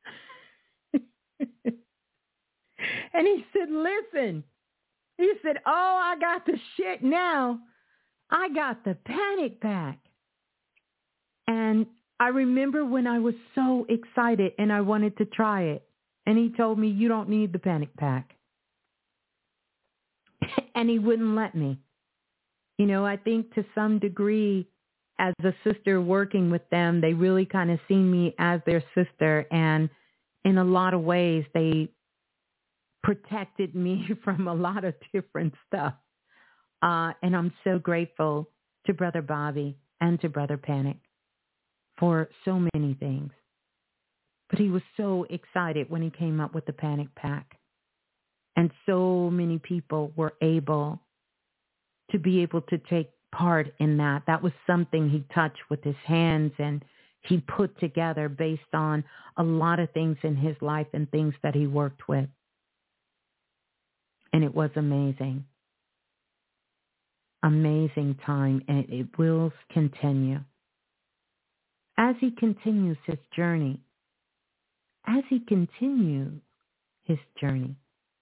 And he said, listen, he said, oh, I got the shit now. I got the panic pack. And I remember when I was so excited and I wanted to try it. And he told me, you don't need the panic pack. And he wouldn't let me. You know, I think to some degree, as a sister working with them, they really kind of see me as their sister. And in a lot of ways, they protected me from a lot of different stuff. Uh, and I'm so grateful to Brother Bobby and to Brother Panic for so many things. But he was so excited when he came up with the panic pack. And so many people were able to be able to take part in that. That was something he touched with his hands and he put together based on a lot of things in his life and things that he worked with. And it was amazing. Amazing time, and it will continue. As he continues his journey, as he continues his journey,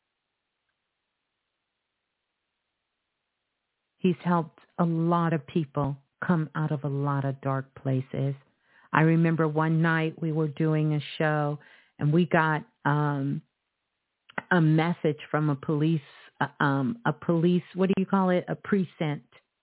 he's helped a lot of people come out of a lot of dark places. I remember one night we were doing a show, and we got um, a message from a police, uh, um, a police, what do you call it? A precinct.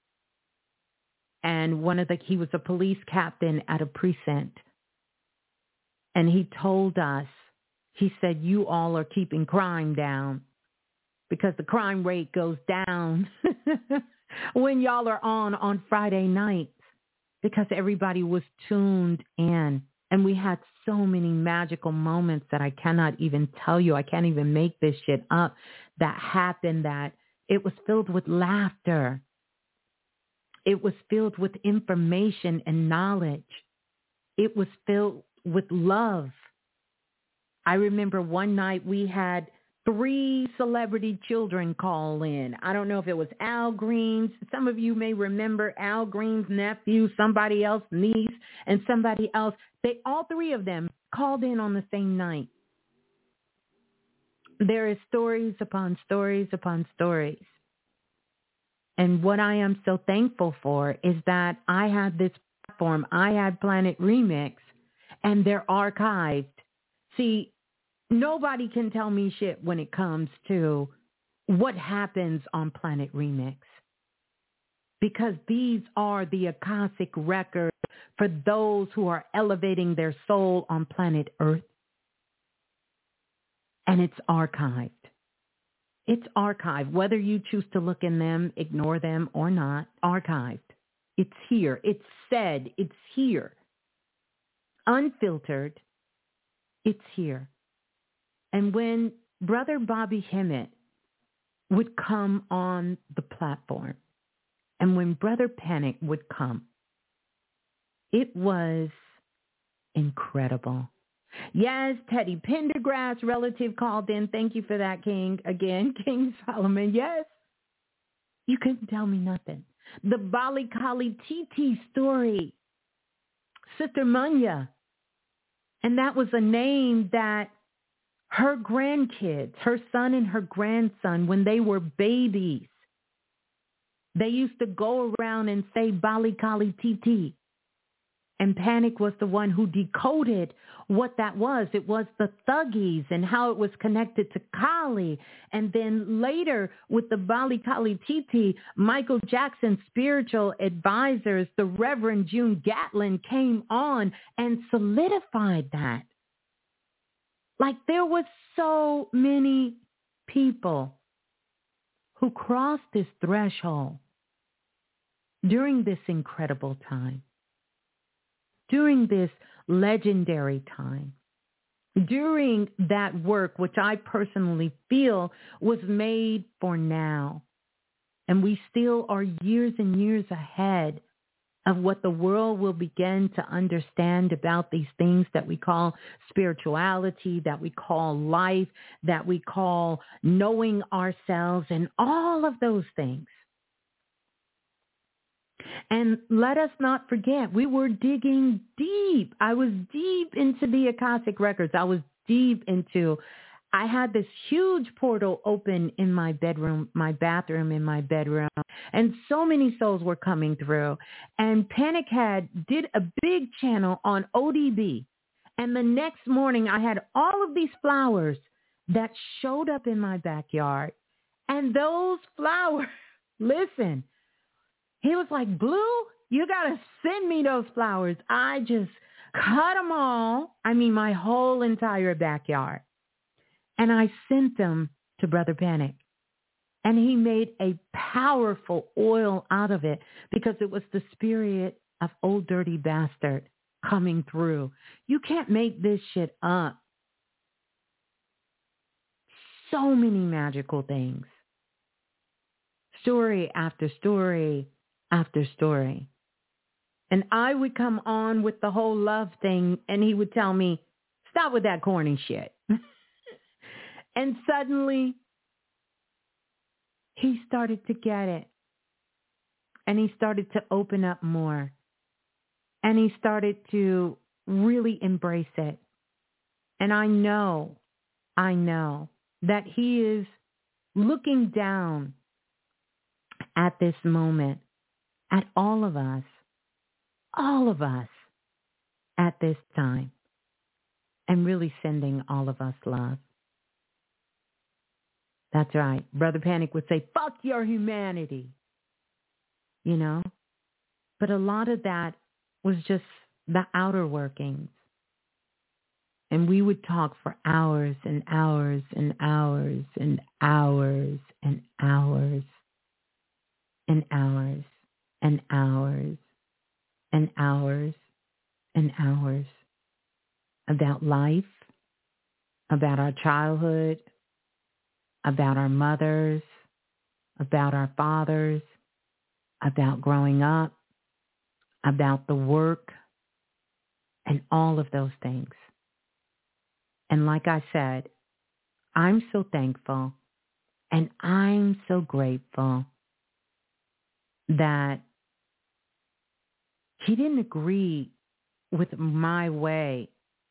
And one of the, he was a police captain at a precinct. And he told us, he said, you all are keeping crime down because the crime rate goes down when y'all are on on Friday nights because everybody was tuned in. And we had so many magical moments that I cannot even tell you. I can't even make this shit up that happened, that it was filled with laughter. It was filled with information and knowledge. It was filled with love. I remember one night we had three celebrity children call in. I don't know if it was Al Green's. Some of you may remember Al Green's nephew, somebody else, niece, and somebody else. They, all three of them called in on the same night. There is stories upon stories upon stories. And what I am so thankful for is that I had this platform. I had Planet Remix, and they're archived. See, nobody can tell me shit when it comes to what happens on Planet Remix, because these are the Akashic records for those who are elevating their soul on planet Earth. And it's archived. It's archived, whether you choose to look in them, ignore them or not, archived. It's here. It's said. It's here. Unfiltered. It's here. And when Brother Bobby Hemmett would come on the platform, and when Brother Panic would come, it was incredible. Yes, Teddy Pendergrass relative called in. Thank you for that, King. Again, King Solomon. Yes. You couldn't tell me nothing. The Bali Kali Titi story. Sister Munya. And that was a name that her grandkids, her son and her grandson, when they were babies, they used to go around and say Bali Kali Titi. And Panic was the one who decoded what that was. It was the Thuggies and how it was connected to Kali. And then later with the Bali Kali Titi, Michael Jackson's spiritual advisors, the Reverend June Gatlin, came on and solidified that. Like there was so many people who crossed this threshold during this incredible time. During this legendary time, during that work, which I personally feel was made for now. And we still are years and years ahead of what the world will begin to understand about these things that we call spirituality, that we call life, that we call knowing ourselves, and all of those things. And let us not forget, we were digging deep. I was deep into the Akashic Records. I was deep into, I had this huge portal open in my bedroom, my bathroom in my bedroom, and so many souls were coming through. And Panic had did a big channel on O D B. And the next morning, I had all of these flowers that showed up in my backyard. And those flowers, listen, he was like, Blue, you got to send me those flowers. I just cut them all. I mean, my whole entire backyard. And I sent them to Brother Panic. And he made a powerful oil out of it because it was the spirit of Old Dirty Bastard coming through. You can't make this shit up. So many magical things. Story after story after story. And I would come on with the whole love thing, and he would tell me, stop with that corny shit. And suddenly, he started to get it. And he started to open up more. And he started to really embrace it. And I know, I know that he is looking down at this moment, at all of us, all of us at this time, and really sending all of us love. That's right. Brother Panic would say, fuck your humanity, you know? But a lot of that was just the outer workings. And we would talk for hours and hours and hours and hours and hours and hours and hours and hours and hours about life, about our childhood, about our mothers, about our fathers, about growing up, about the work, and all of those things. And like I said, I'm so thankful and I'm so grateful that he didn't agree with my way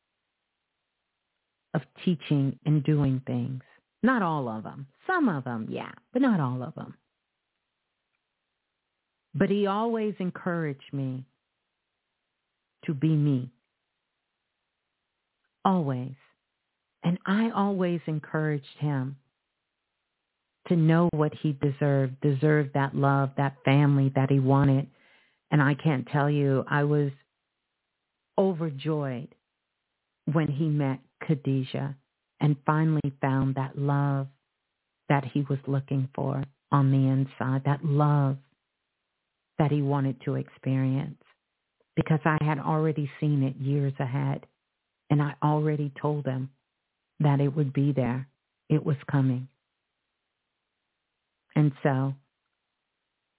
of teaching and doing things. Not all of them. Some of them, yeah, but not all of them. But he always encouraged me to be me. Always. And I always encouraged him to know what he deserved, deserved that love, that family that he wanted. And I can't tell you, I was overjoyed when he met Khadijah and finally found that love that he was looking for on the inside, that love that he wanted to experience, because I had already seen it years ahead, and I already told him that it would be there. It was coming. And so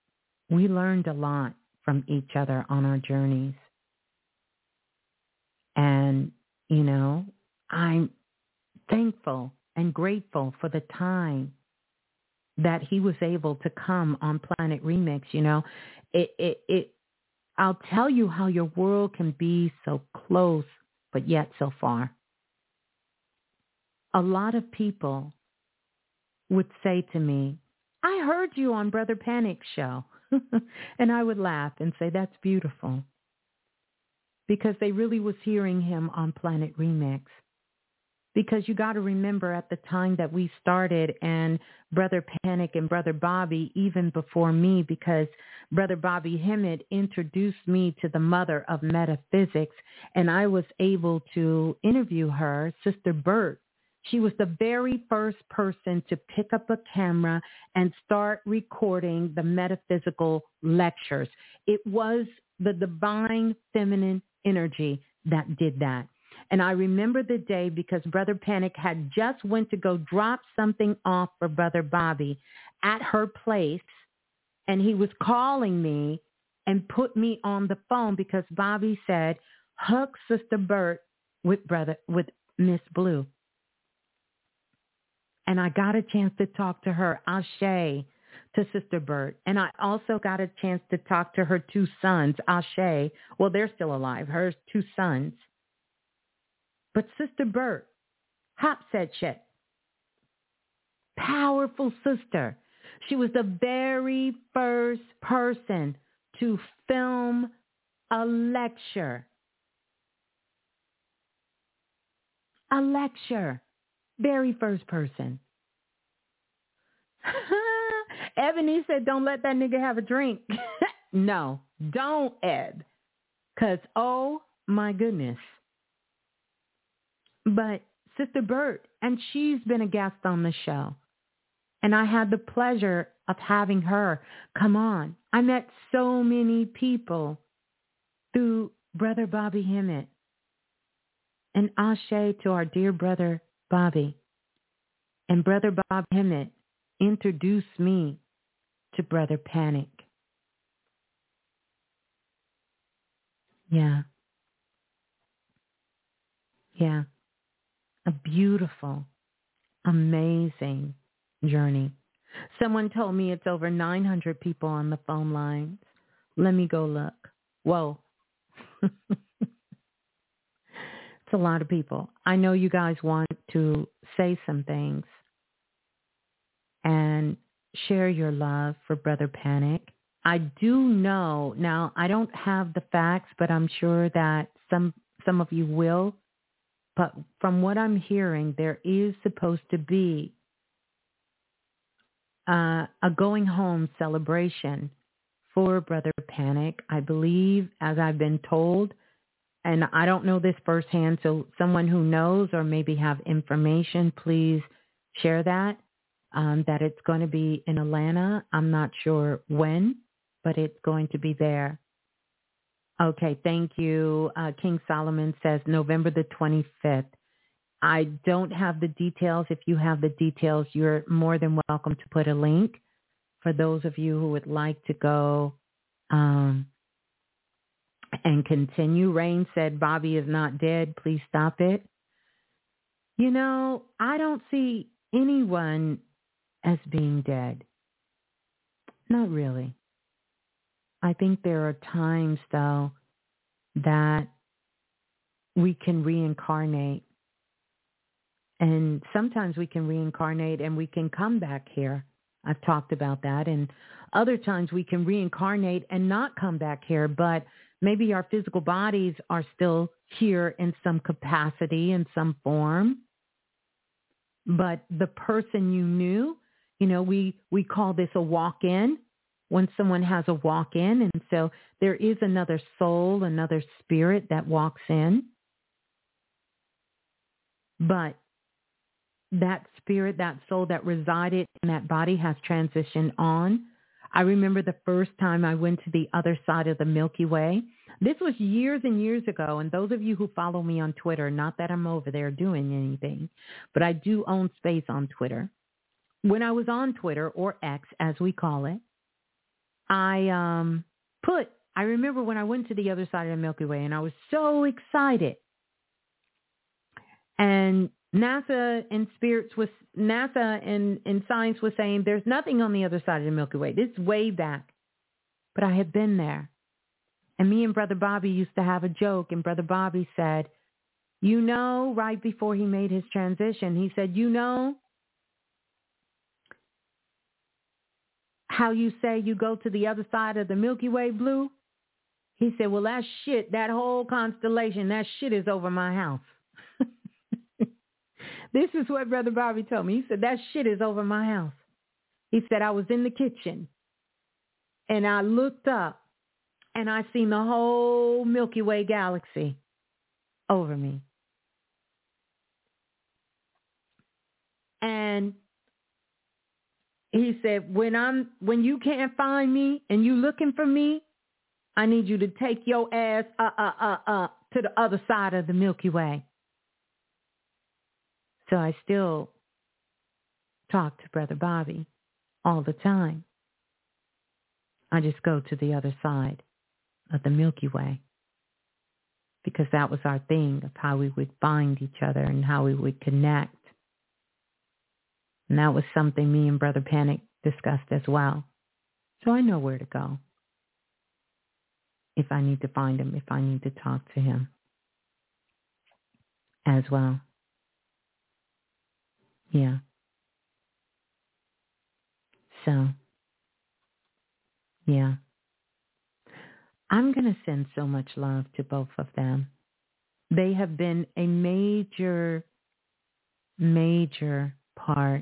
we learned a lot from each other on our journeys. And, you know, I'm thankful and grateful for the time that he was able to come on Planet Remix. You know, it, it, it, I'll tell you how your world can be so close, but yet so far. A lot of people would say to me, I heard you on Brother Panic's show. And I would laugh and say, that's beautiful. Because they really was hearing him on Planet Remix. Because you got to remember at the time that we started, and Brother Panic and Brother Bobby, even before me, because Brother Bobby Hemmett introduced me to the mother of metaphysics, and I was able to interview her, Sister Bert. She was the very first person to pick up a camera and start recording the metaphysical lectures. It was the divine feminine energy that did that. And I remember the day because Brother Panic had just went to go drop something off for Brother Bobby at her place. And he was calling me and put me on the phone because Bobby said, hook Sister Bert with brother, with Miss Blue. And I got a chance to talk to her, Ashe, to Sister Bert. And I also got a chance to talk to her two sons, Ashe. Well, they're still alive. Her two sons. But Sister Bert, Hop said shit. Powerful sister. She was the very first person to film a lecture. A lecture. Very first person. Ebony said, don't let that nigga have a drink. No, don't, Eb. Because, oh, my goodness. But Sister Bert, and she's been a guest on the show. And I had the pleasure of having her come on. I met so many people through Brother Bobby Hemmett. And Ashe to our dear brother Bobby. And Brother Bob Hemmett introduced me to Brother Panic. Yeah. Yeah. A beautiful, amazing journey. Someone told me it's over nine hundred people on the phone lines. Let me go look. Whoa. It's a lot of people. I know you guys want to say some things and share your love for Brother Panic. I do know, now I don't have the facts, but I'm sure that some some of you will. But from what I'm hearing, there is supposed to be uh, a going home celebration for Brother Panic. I believe, as I've been told, and I don't know this firsthand, so someone who knows or maybe have information, please share that, um, that it's going to be in Atlanta. I'm not sure when, but it's going to be there. Okay, thank you. Uh, King Solomon says November the twenty-fifth. I don't have the details. If you have the details, you're more than welcome to put a link for those of you who would like to go um, and continue. Rain said, Bobby is not dead. Please stop it. You know, I don't see anyone as being dead. Not really. I think there are times, though, that we can reincarnate. And sometimes we can reincarnate and we can come back here. I've talked about that. And other times we can reincarnate and not come back here, but maybe our physical bodies are still here in some capacity, in some form. But the person you knew, you know, we, we call this a walk-in, when someone has a walk-in. And so there is another soul, another spirit that walks in. But that spirit, that soul that resided in that body has transitioned on. I remember the first time I went to the other side of the Milky Way. This was years and years ago. And those of you who follow me on Twitter, not that I'm over there doing anything, but I do own space on Twitter. When I was on Twitter, or X as we call it, I um, put, I remember when I went to the other side of the Milky Way and I was so excited And NASA and spirits was NASA and, and science was saying there's nothing on the other side of the Milky Way. This is way back. But I had been there. And me and Brother Bobby used to have a joke. And Brother Bobby said, you know, right before he made his transition, he said, you know how you say you go to the other side of the Milky Way, Blue? He said, well, that shit, that whole constellation, that shit is over my house. This is what Brother Bobby told me. He said, that shit is over my house. He said, I was in the kitchen and I looked up and I seen the whole Milky Way galaxy over me. And he said, when I'm, when you can't find me and you looking for me, I need you to take your ass uh, uh, uh, uh, to the other side of the Milky Way. So I still talk to Brother Bobby all the time. I just go to the other side of the Milky Way because that was our thing of how we would bind each other and how we would connect. And that was something me and Brother Panic discussed as well. So I know where to go if I need to find him, if I need to talk to him as well. Yeah. So, yeah. I'm going to send so much love to both of them. They have been a major, major part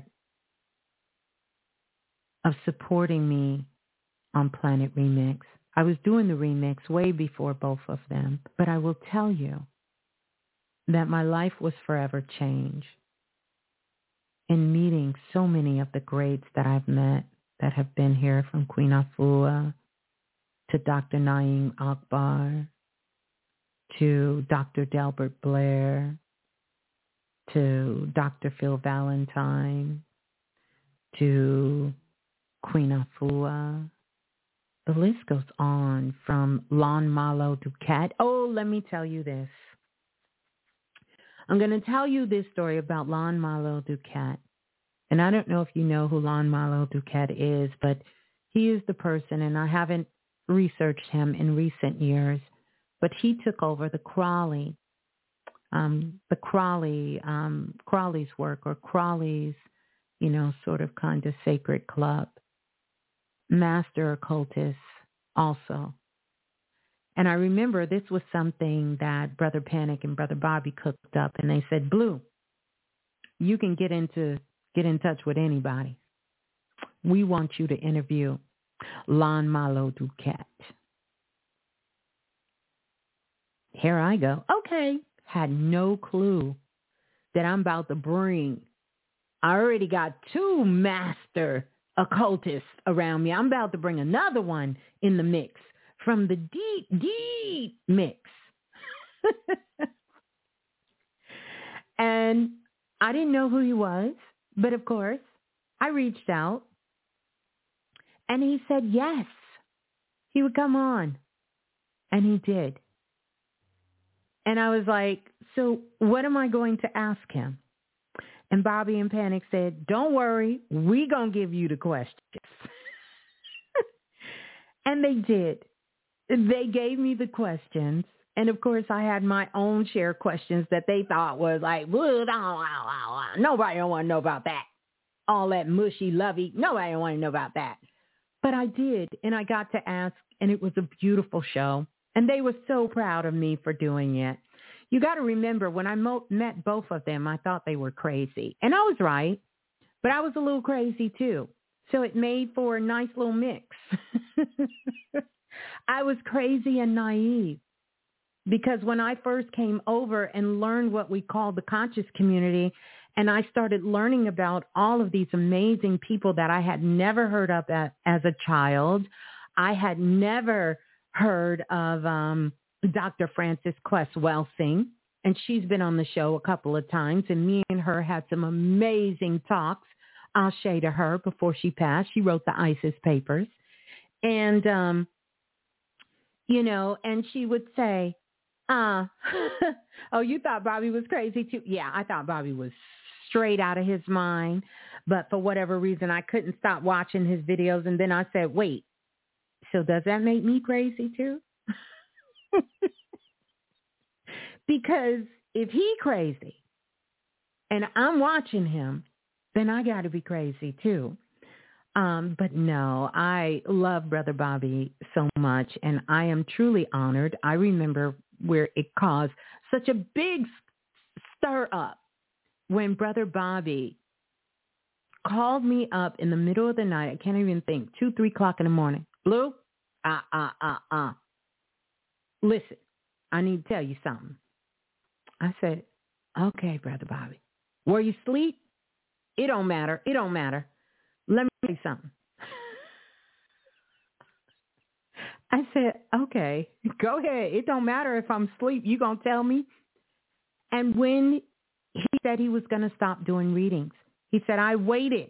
of supporting me on Planet Remix. I was doing the remix way before both of them, but I will tell you that my life was forever changed in meeting so many of the greats that I've met that have been here, from Queen Afua to Doctor Naeem Akbar to Doctor Delbert Blair to Doctor Phil Valentine to Queen Afua. The list goes on, from Lon Malo Duquette. Oh, let me tell you this. I'm going to tell you this story about Lon Malo Duquette. And I don't know if you know who Lon Malo Duquette is, but he is the person, and I haven't researched him in recent years, but he took over the Crawley, um, the Crawley, um, Crawley's work, or Crawley's, you know, sort of kind of sacred club. Master occultist also. And I remember this was something that Brother Panic and Brother Bobby cooked up, and they said, Blue, you can get into get in touch with anybody. We want you to interview Lon Malo Duquette. Here I go. Okay. Had no clue that I'm about to bring. I already got two master occultists around me. I'm about to bring another one in the mix from the deep, deep mix. And I didn't know who he was, but of course, I reached out, and he said yes, he would come on, and he did. And I was like, so what am I going to ask him? And Bobby and Panic said, don't worry, we gonna give you the questions. And they did. They gave me the questions. And of course, I had my own share of questions that they thought was like, nobody don't want to know about that. All that mushy, lovey, nobody don't want to know about that. But I did, and I got to ask, and it was a beautiful show. And they were so proud of me for doing it. You got to remember, when I mo- met both of them, I thought they were crazy. And I was right, but I was a little crazy too. So it made for a nice little mix. I was crazy and naive. Because when I first came over and learned what we call the conscious community, and I started learning about all of these amazing people that I had never heard of as, as a child, I had never heard of um, Doctor Frances Quest Welsing, and she's been on the show a couple of times, and me and her had some amazing talks. I'll say to her before she passed. She wrote the ISIS papers. And, um, you know, and she would say, Uh, oh, you thought Bobby was crazy too? Yeah, I thought Bobby was straight out of his mind. But for whatever reason, I couldn't stop watching his videos. And then I said, wait, so does that make me crazy too? Because if he crazy and I'm watching him, then I got to be crazy too. Um, but no, I love Brother Bobby so much, and I am truly honored. I remember where it caused such a big stir up when Brother Bobby called me up in the middle of the night. I can't even think, two, three o'clock in the morning. Blue, uh, uh, uh, uh. Listen, I need to tell you something. I said, okay, Brother Bobby. Were you asleep? It don't matter. It don't matter. Let me tell you something. I said, okay, go ahead. It don't matter if I'm asleep. You going to tell me? And when he said he was going to stop doing readings, he said, I waited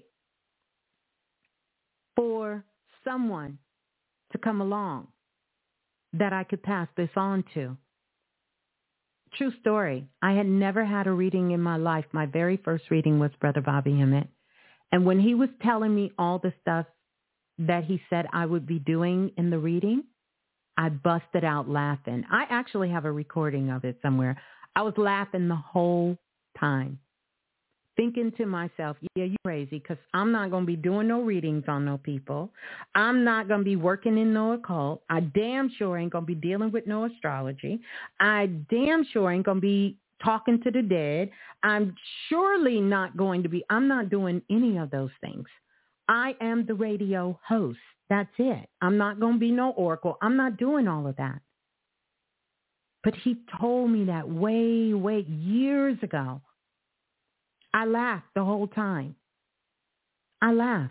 for someone to come along that I could pass this on to. True story. I had never had a reading in my life. My very first reading was Brother Bobby Emmett. And when he was telling me all the stuff that he said I would be doing in the reading, I busted out laughing. I actually have a recording of it somewhere. I was laughing the whole time, thinking to myself, yeah, you're crazy, because I'm not going to be doing no readings on no people. I'm not going to be working in no occult. I damn sure ain't going to be dealing with no astrology. I damn sure ain't going to be talking to the dead. I'm surely not going to be, I'm not doing any of those things. I am the radio host. That's it. I'm not going to be no oracle. I'm not doing all of that. But he told me that way, way years ago. I laughed the whole time. I laughed.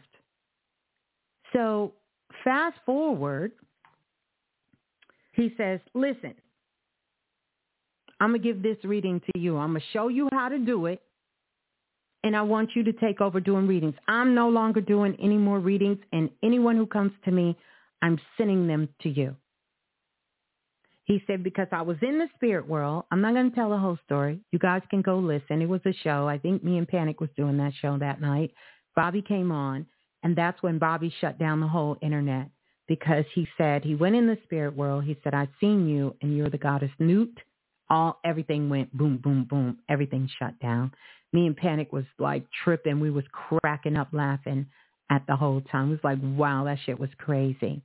So fast forward, he says, listen, I'm going to give this reading to you. I'm going to show you how to do it. And I want you to take over doing readings. I'm no longer doing any more readings. And anyone who comes to me, I'm sending them to you. He said, because I was in the spirit world. I'm not going to tell the whole story. You guys can go listen. It was a show. I think me and Panic was doing that show that night. Bobby came on, and that's when Bobby shut down the whole internet, because he said he went in the spirit world. He said, I've seen you, and you're the goddess Newt. All everything went boom, boom, boom. Everything shut down. Me and Panic was like tripping. We was cracking up laughing at the whole time. It was like, wow, that shit was crazy.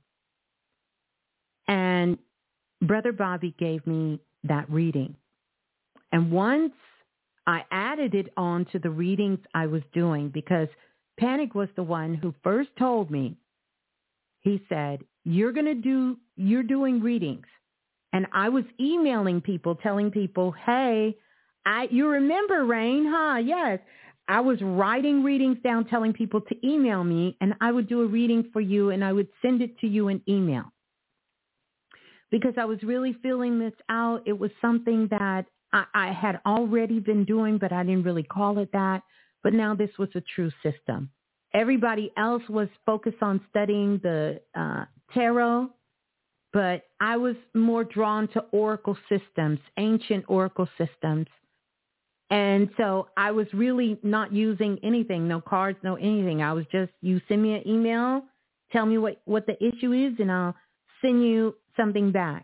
And Brother Bobby gave me that reading. And once I added it on to the readings I was doing, because Panic was the one who first told me, he said, you're going to do, you're doing readings. And I was emailing people, telling people, hey, I, you remember Rain, huh? Yes. I was writing readings down, telling people to email me, and I would do a reading for you, and I would send it to you in email. Because I was really feeling this out. It was something that I, I had already been doing, but I didn't really call it that. But now this was a true system. Everybody else was focused on studying the uh, tarot, but I was more drawn to oracle systems, ancient oracle systems. And so I was really not using anything, no cards, no anything. I was just, you send me an email, tell me what, what the issue is, and I'll send you something back.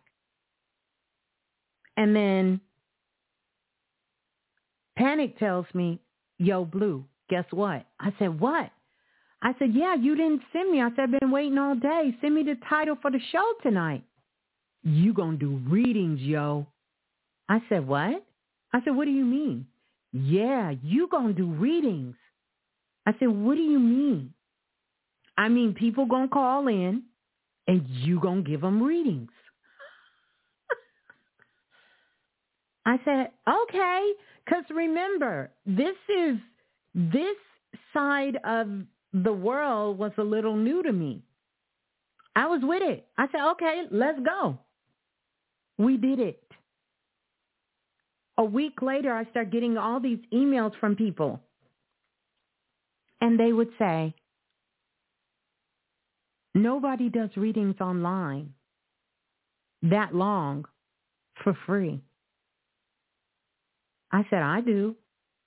And then Panic tells me, yo, Blue, guess what? I said, what? I said, yeah, you didn't send me. I said, I've been waiting all day. Send me the title for the show tonight. You gonna do readings, yo. I said, what? I said, what do you mean? Yeah, you gonna do readings. I said, what do you mean? I mean, people gonna call in and you gonna give them readings. I said, okay, because remember, this is, this side of the world was a little new to me. I was with it. I said, okay, let's go. We did it. A week later, I started getting all these emails from people. And they would say, nobody does readings online that long for free. I said, I do.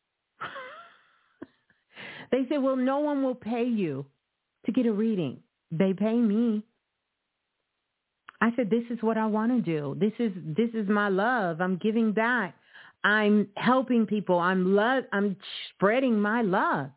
They said, well, no one will pay you to get a reading. They pay me. I said, this is what I want to do. This is this is my love. I'm giving back. I'm helping people. I'm love. I'm spreading my love.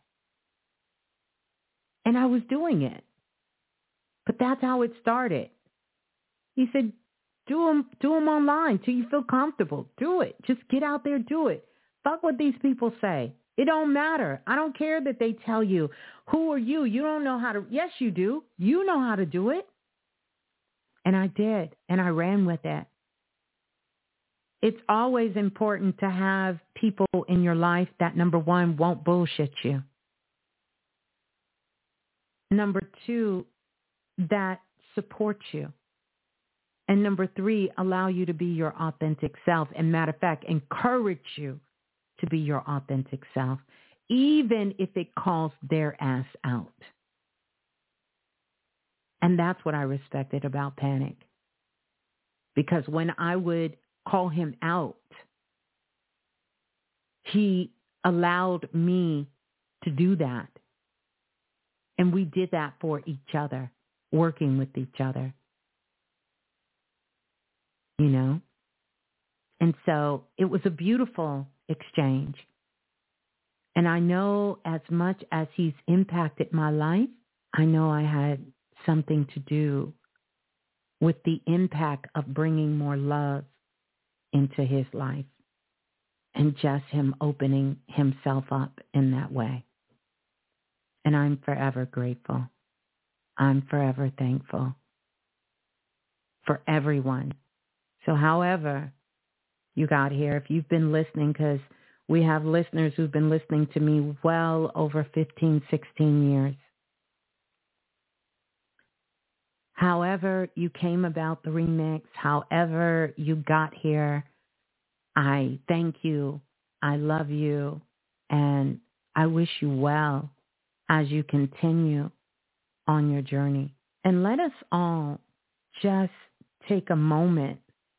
And I was doing it. But that's how it started. He said, do them, do them online till you feel comfortable. Do it. Just get out there, do it. Fuck what these people say. It don't matter. I don't care that they tell you, who are you? You don't know how to. Yes, you do. You know how to do it. And I did. And I ran with it. It's always important to have people in your life that, number one, won't bullshit you. Number two, that support you. And number three, allow you to be your authentic self. And matter of fact, encourage you to be your authentic self, even if it calls their ass out. And that's what I respected about Panic. Because when I would call him out, he allowed me to do that. And we did that for each other, working with each other. You know? And so it was a beautiful exchange. And I know as much as he's impacted my life, I know I had something to do with the impact of bringing more love into his life and just him opening himself up in that way. And I'm forever grateful. I'm forever thankful for everyone. So however you got here, if you've been listening, because we have listeners who've been listening to me well over fifteen, sixteen years. However you came about the remix, however you got here, I thank you. I love you. And I wish you well as you continue on your journey. And let us all just take a moment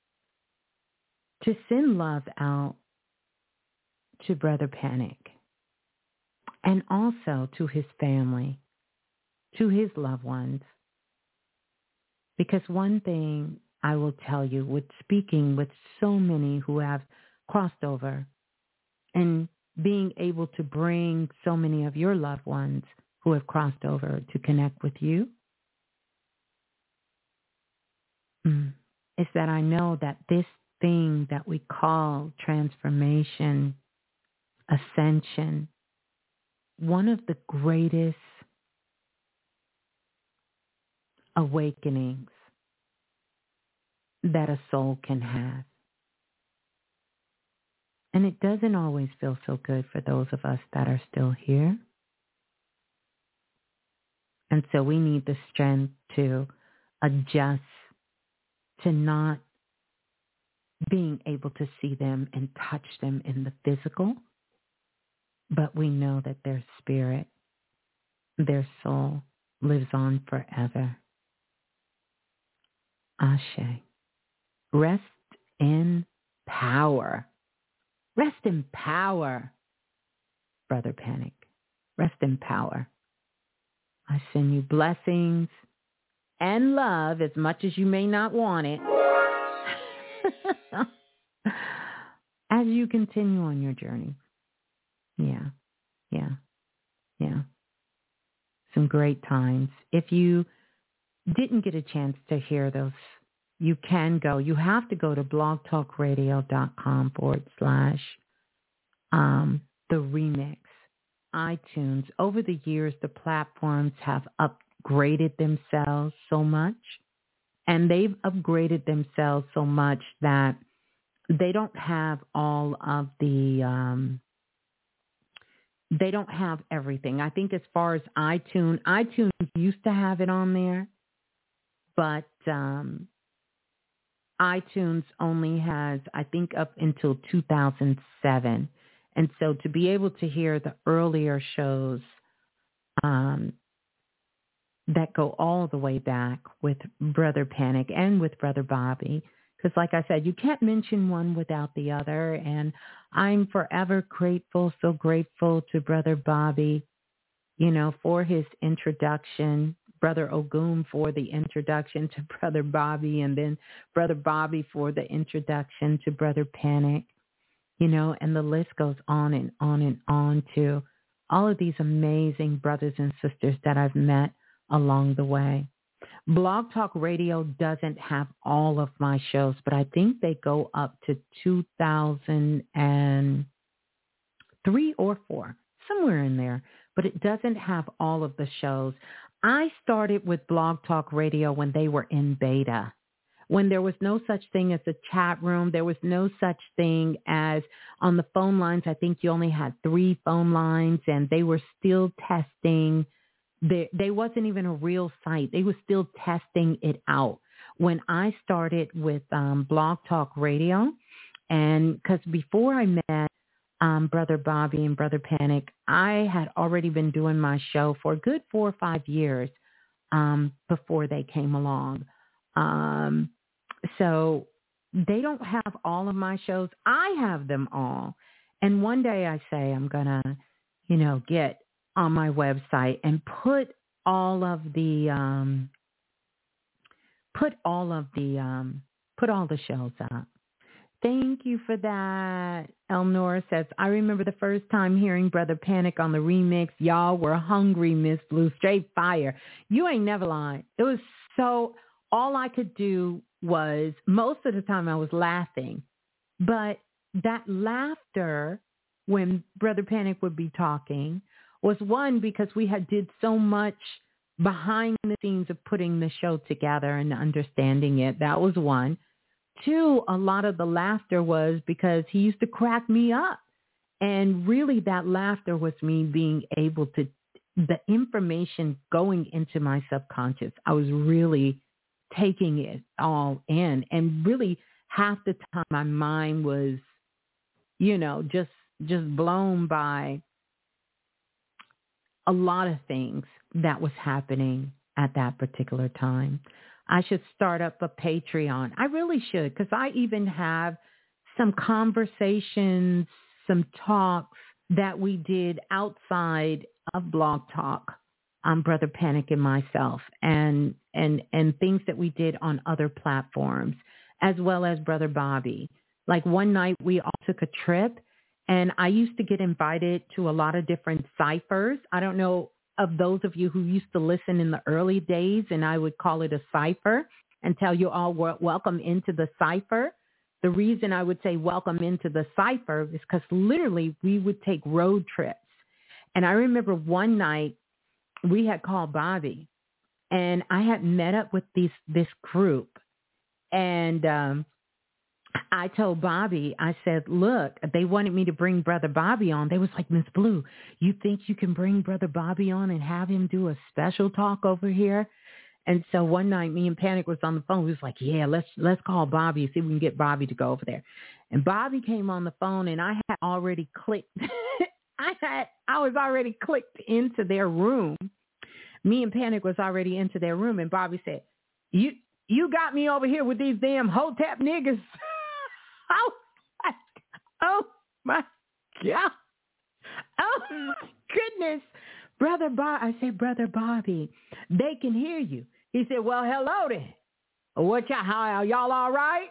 to send love out to Brother Panic and also to his family, to his loved ones. Because one thing I will tell you, with speaking with so many who have crossed over and being able to bring so many of your loved ones who have crossed over to connect with you, is that I know that this thing that we call transformation, ascension, one of the greatest awakenings that a soul can have. And it doesn't always feel so good for those of us that are still here. And so we need the strength to adjust to not being able to see them and touch them in the physical, but we know that their spirit, their soul lives on forever. Ashe. Rest in power. Rest in power, Brother Panic. Rest in power. I send you blessings and love as much as you may not want it as you continue on your journey. Yeah, yeah, yeah. Some great times. If you didn't get a chance to hear those, you can go. You have to go to blogtalkradio.com forward slash um, the remix. iTunes. Over the years, the platforms have upgraded themselves so much, and they've upgraded themselves so much that they don't have all of the, um, they don't have everything. I think as far as iTunes, iTunes used to have it on there, but um, iTunes only has, I think, up until two thousand seven. And so to be able to hear the earlier shows um, that go all the way back with Brother Panic and with Brother Bobby, Because like I said, you can't mention one without the other. And I'm forever grateful, so grateful to Brother Bobby, you know, for his introduction, Brother Ogum for the introduction to Brother Bobby, and then Brother Bobby for the introduction to Brother Panic, you know, and the list goes on and on and on to all of these amazing brothers and sisters that I've met along the way. Blog Talk Radio doesn't have all of my shows, but I think they go up to two thousand three or four, somewhere in there, but it doesn't have all of the shows. I started with Blog Talk Radio when they were in beta, when there was no such thing as a chat room. There was no such thing as on the phone lines. I think you only had three phone lines, and they were still testing. They, they wasn't even a real site. They were still testing it out when I started with um, Blog Talk Radio. And because before I met um, Brother Bobby and Brother Panic, I had already been doing my show for a good four or five years um, before they came along. Um, so they don't have all of my shows. I have them all. And one day I say I'm going to, you know, get on my website and put all of the um, put all of the um, put all the shows up. Thank you for that. Elnora says, I remember the first time hearing Brother Panic on the remix. Y'all were hungry, Miss Blue. Straight fire. You ain't never lied. It was so, all I could do was, most of the time I was laughing. But that laughter when Brother Panic would be talking was one, because we had did so much behind the scenes of putting the show together and understanding it. That was one. Two, a lot of the laughter was because he used to crack me up. And really that laughter was me being able to, the information going into my subconscious. I was really taking it all in. And really half the time my mind was, you know, just just blown by a lot of things that was happening at that particular time. I should start up a Patreon. I really should, because I even have some conversations, some talks that we did outside of Blog Talk, um, Brother Panic and myself, and and and things that we did on other platforms, as well as Brother Bobby. Like one night we all took a trip, and I used to get invited to a lot of different ciphers. I don't know of those of you who used to listen in the early days, and I would call it a cipher and tell you all welcome into the cipher. The reason I would say welcome into the cipher is because literally we would take road trips. And I remember one night we had called Bobby, and I had met up with these this group, and um, I told Bobby, I said, look, they wanted me to bring Brother Bobby on. They was like, Miss Blue, you think you can bring Brother Bobby on and have him do a special talk over here? And so one night me and Panic was on the phone. We was like, yeah, let's let's call Bobby and see if we can get Bobby to go over there. And Bobby came on the phone, and I had already clicked. I had I was already clicked into their room. Me and Panic was already into their room. And Bobby said, you you got me over here with these damn Hotep niggas. Oh my, oh my God. Oh my goodness. Brother Bob, I said, Brother Bobby, they can hear you. He said, well, hello then. What y'all, how, y'all all right?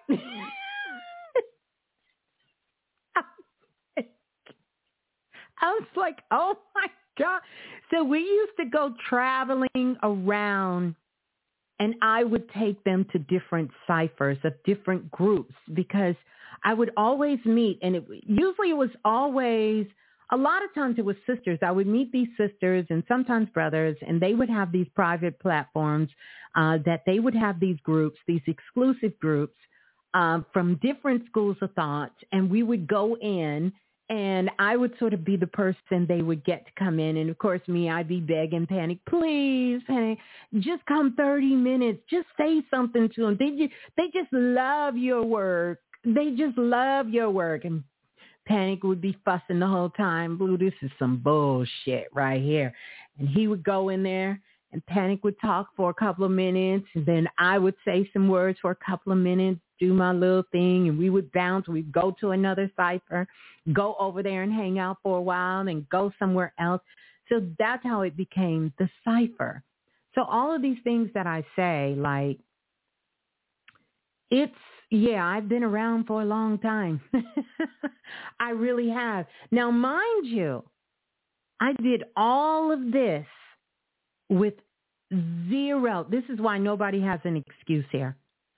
I was like, oh my God. So we used to go traveling around, and I would take them to different ciphers of different groups, because I would always meet, and it, usually it was always, a lot of times it was sisters. I would meet these sisters and sometimes brothers, and they would have these private platforms uh, that they would have these groups, these exclusive groups um, from different schools of thought, and we would go in, and I would sort of be the person they would get to come in. And, of course, me, I'd be begging Panic, please, Panic, just come thirty minutes. Just say something to them. They just, they just love your work. They just love your work. And Panic would be fussing the whole time. Blue, this is some bullshit right here. And he would go in there, and Panic would talk for a couple of minutes, and then I would say some words for a couple of minutes, do my little thing, and we would bounce. We'd go to another cipher, go over there and hang out for a while, and go somewhere else. So that's how it became the cipher. So all of these things that I say, like, it's, yeah, I've been around for a long time. I really have. Now, mind you, I did all of this with zero. This is why nobody has an excuse here.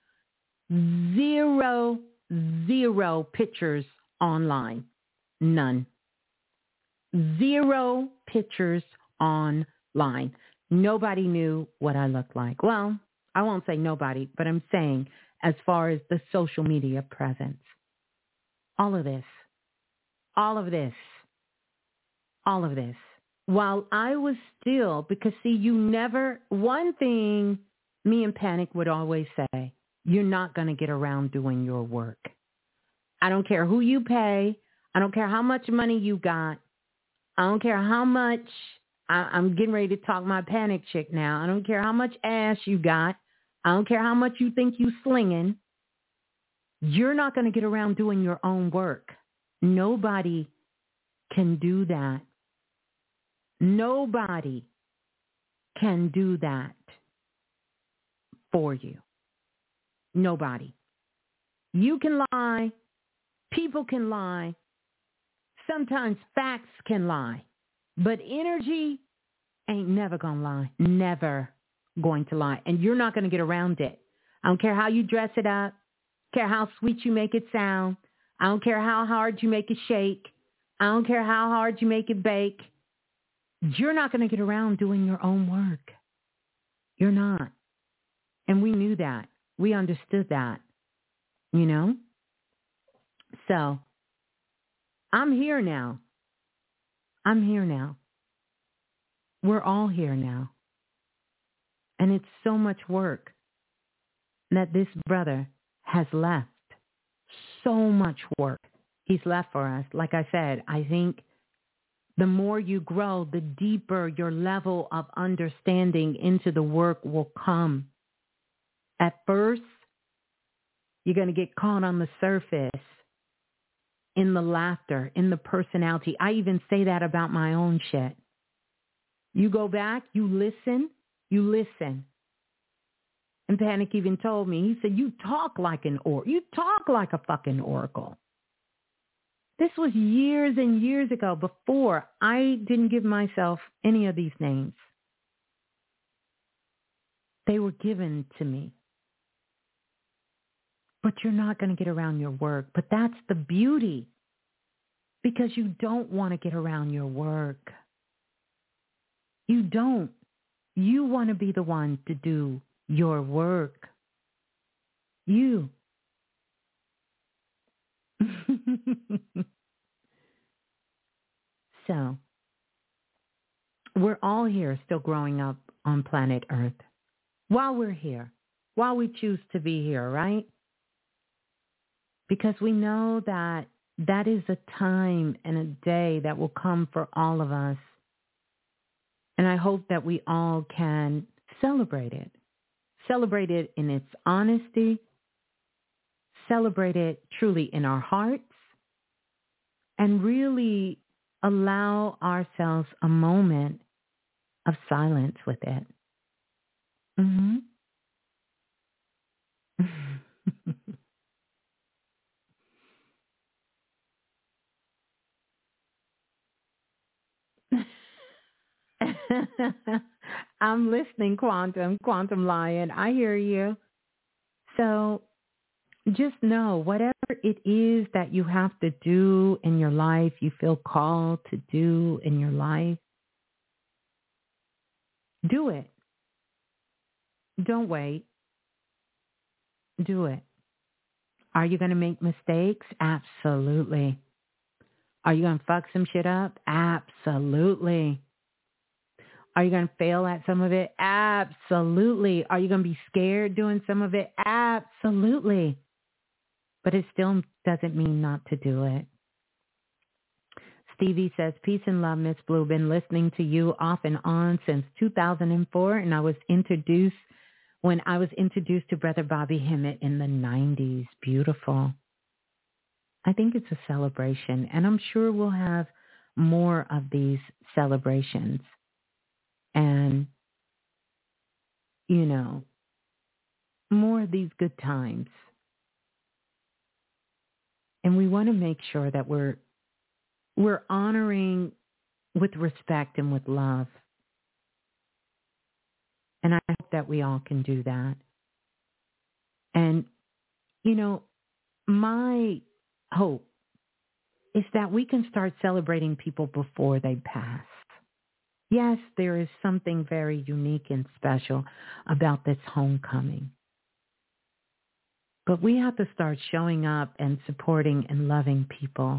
Zero, zero pictures online. None. Zero pictures online. Nobody knew what I looked like. Well, I won't say nobody, but I'm saying as far as the social media presence. All of this, all of this, all of this. While I was still, because see, you never, one thing me and Panic would always say, you're not going to get around doing your work. I don't care who you pay. I don't care how much money you got. I don't care how much, I, I'm getting ready to talk my Panic chick now. I don't care how much ass you got. I don't care how much you think you slinging. You're not going to get around doing your own work. Nobody can do that. Nobody can do that for you. Nobody. You can lie. People can lie. Sometimes facts can lie. But energy ain't never going to lie. Never going to lie. And you're not going to get around it. I don't care how you dress it up. I don't care how sweet you make it sound. I don't care how hard you make it shake. I don't care how hard you make it bake. You're not going to get around doing your own work. You're not. And we knew that. We understood that, you know? So I'm here now. I'm here now. We're all here now. And it's so much work that this brother has left. So much work he's left for us. Like I said, I think the more you grow, the deeper your level of understanding into the work will come. At first, you're going to get caught on the surface, in the laughter, in the personality. I even say that about my own shit. You go back, you listen, you listen. And Panic even told me, he said, you talk like an or, you talk like a fucking oracle. This was years and years ago, before I didn't give myself any of these names. They were given to me. But you're not going to get around your work. But that's the beauty, because you don't want to get around your work. You don't. You want to be the one to do your work. You. So, we're all here still growing up on planet Earth. While we're here. While we choose to be here, right? Because we know that that is a time and a day that will come for all of us. And I hope that we all can celebrate it. Celebrate it in its honesty. Celebrate it truly in our hearts. And really allow ourselves a moment of silence with it. Mm-hmm. I'm listening, Quantum, Quantum Lion. I hear you. So just know whatever it is that you have to do in your life, you feel called to do in your life, do it. Don't wait. Do it. Are you going to make mistakes? Absolutely. Are you going to fuck some shit up? Absolutely. Are you going to fail at some of it? Absolutely. Are you going to be scared doing some of it? Absolutely. But it still doesn't mean not to do it. Stevie says, peace and love, Miss Blue. Been listening to you off and on since two thousand four, and I was introduced when I was introduced to Brother Bobby Hemmett in the nineties. Beautiful. I think it's a celebration, and I'm sure we'll have more of these celebrations. And, you know, more of these good times. And we want to make sure that we're we're honoring with respect and with love. And I hope that we all can do that. And, you know, my hope is that we can start celebrating people before they pass. Yes, there is something very unique and special about this homecoming. But we have to start showing up and supporting and loving people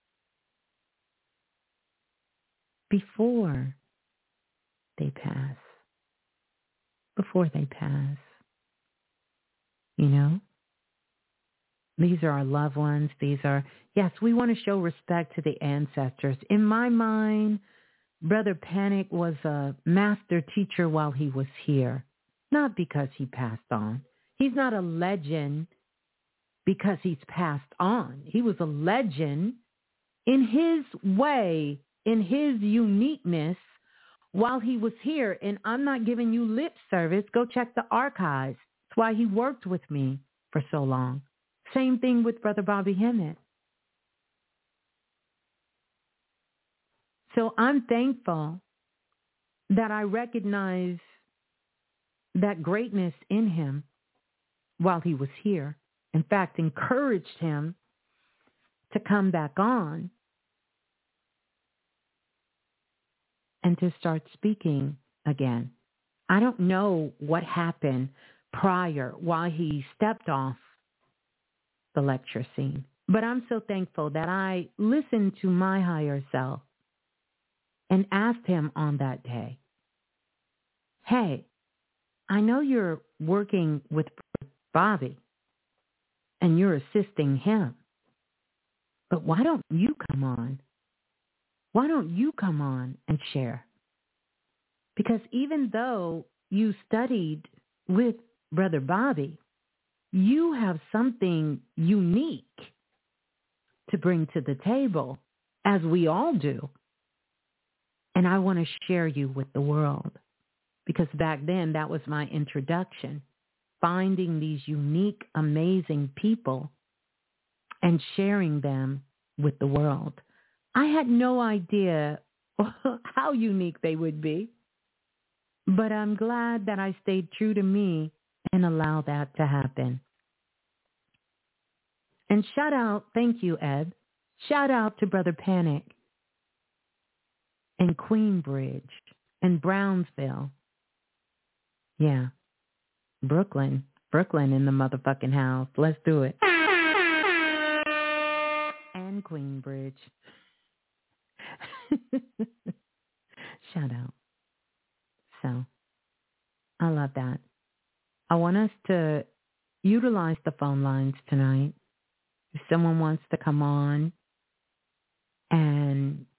before they pass. Before they pass. You know? These are our loved ones. These are, yes, we want to show respect to the ancestors. In my mind, Brother Panic was a master teacher while he was here, not because he passed on. He's not a legend because he's passed on. He was a legend in his way, in his uniqueness while he was here. And I'm not giving you lip service. Go check the archives. That's why he worked with me for so long. Same thing with Brother Bobby Hemmett. So I'm thankful that I recognize that greatness in him while he was here. In fact, encouraged him to come back on and to start speaking again. I don't know what happened prior while he stepped off the lecture scene, but I'm so thankful that I listened to my higher self and asked him on that day, hey, I know you're working with Bobby and you're assisting him, but why don't you come on? Why don't you come on and share? Because even though you studied with Brother Bobby, you have something unique to bring to the table, as we all do. And I want to share you with the world. Because back then, that was my introduction. Finding these unique, amazing people and sharing them with the world. I had no idea how unique they would be. But I'm glad that I stayed true to me and allowed that to happen. And shout out, thank you, Ed. Shout out to Brother Panic and Queensbridge and Brownsville. Yeah. Brooklyn. Brooklyn in the motherfucking house. Let's do it. And Queensbridge. Shout out. So, I love that. I want us to utilize the phone lines tonight. If someone wants to come on and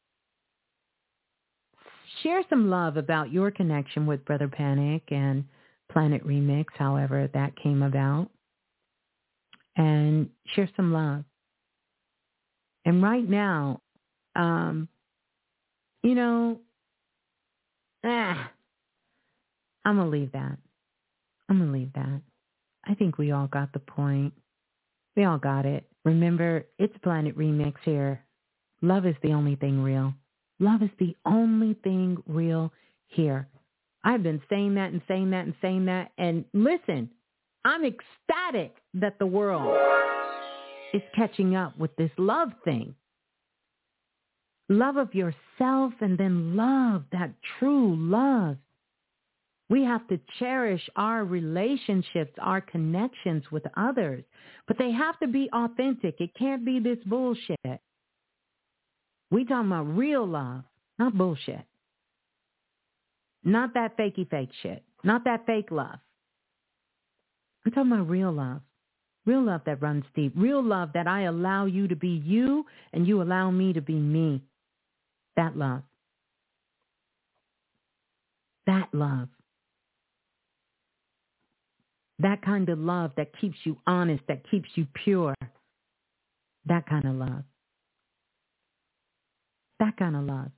share some love about your connection with Brother Panic and Planet Remix, however that came about, and share some love. And right now, um, you know, ah, I'm going to leave that. I'm going to leave that. I think we all got the point. We all got it. Remember, it's Planet Remix here. Love is the only thing real. Love is the only thing real here. I've been saying that and saying that and saying that. And listen, I'm ecstatic that the world is catching up with this love thing. Love of yourself and then love, that true love. We have to cherish our relationships, our connections with others, but they have to be authentic. It can't be this bullshit. We talking about real love, not bullshit. Not that fakey fake shit. Not that fake love. I'm talking about real love. Real love that runs deep. Real love that I allow you to be you and you allow me to be me. That love. That love. That kind of love that keeps you honest, that keeps you pure. That kind of love. That kind of love.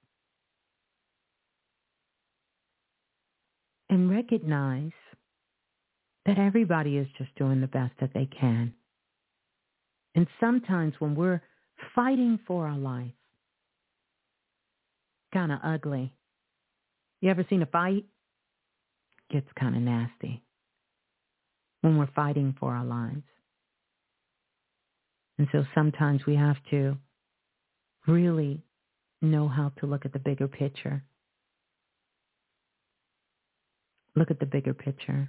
And recognize that everybody is just doing the best that they can. And sometimes when we're fighting for our life, kind of ugly. You ever seen a fight? Gets kind of nasty when we're fighting for our lives. And so sometimes we have to really know how to look at the bigger picture. Look at the bigger picture.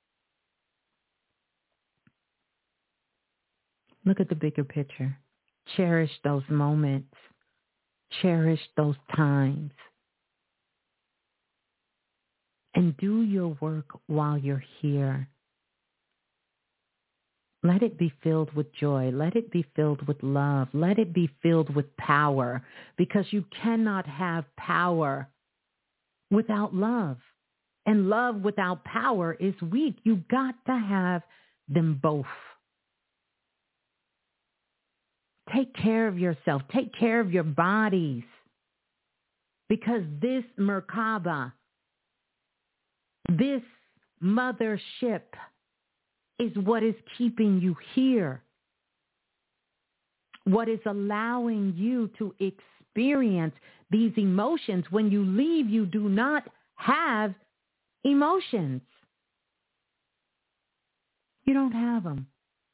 Look at the bigger picture. Cherish those moments. Cherish those times. And do your work while you're here. Let it be filled with joy. Let it be filled with love. Let it be filled with power, because you cannot have power without love. And love without power is weak. You got to have them both. Take care of yourself. Take care of your bodies. Because this Merkaba, this mothership, is what is keeping you here. What is allowing you to experience these emotions. When you leave, you do not have emotions. You don't have them.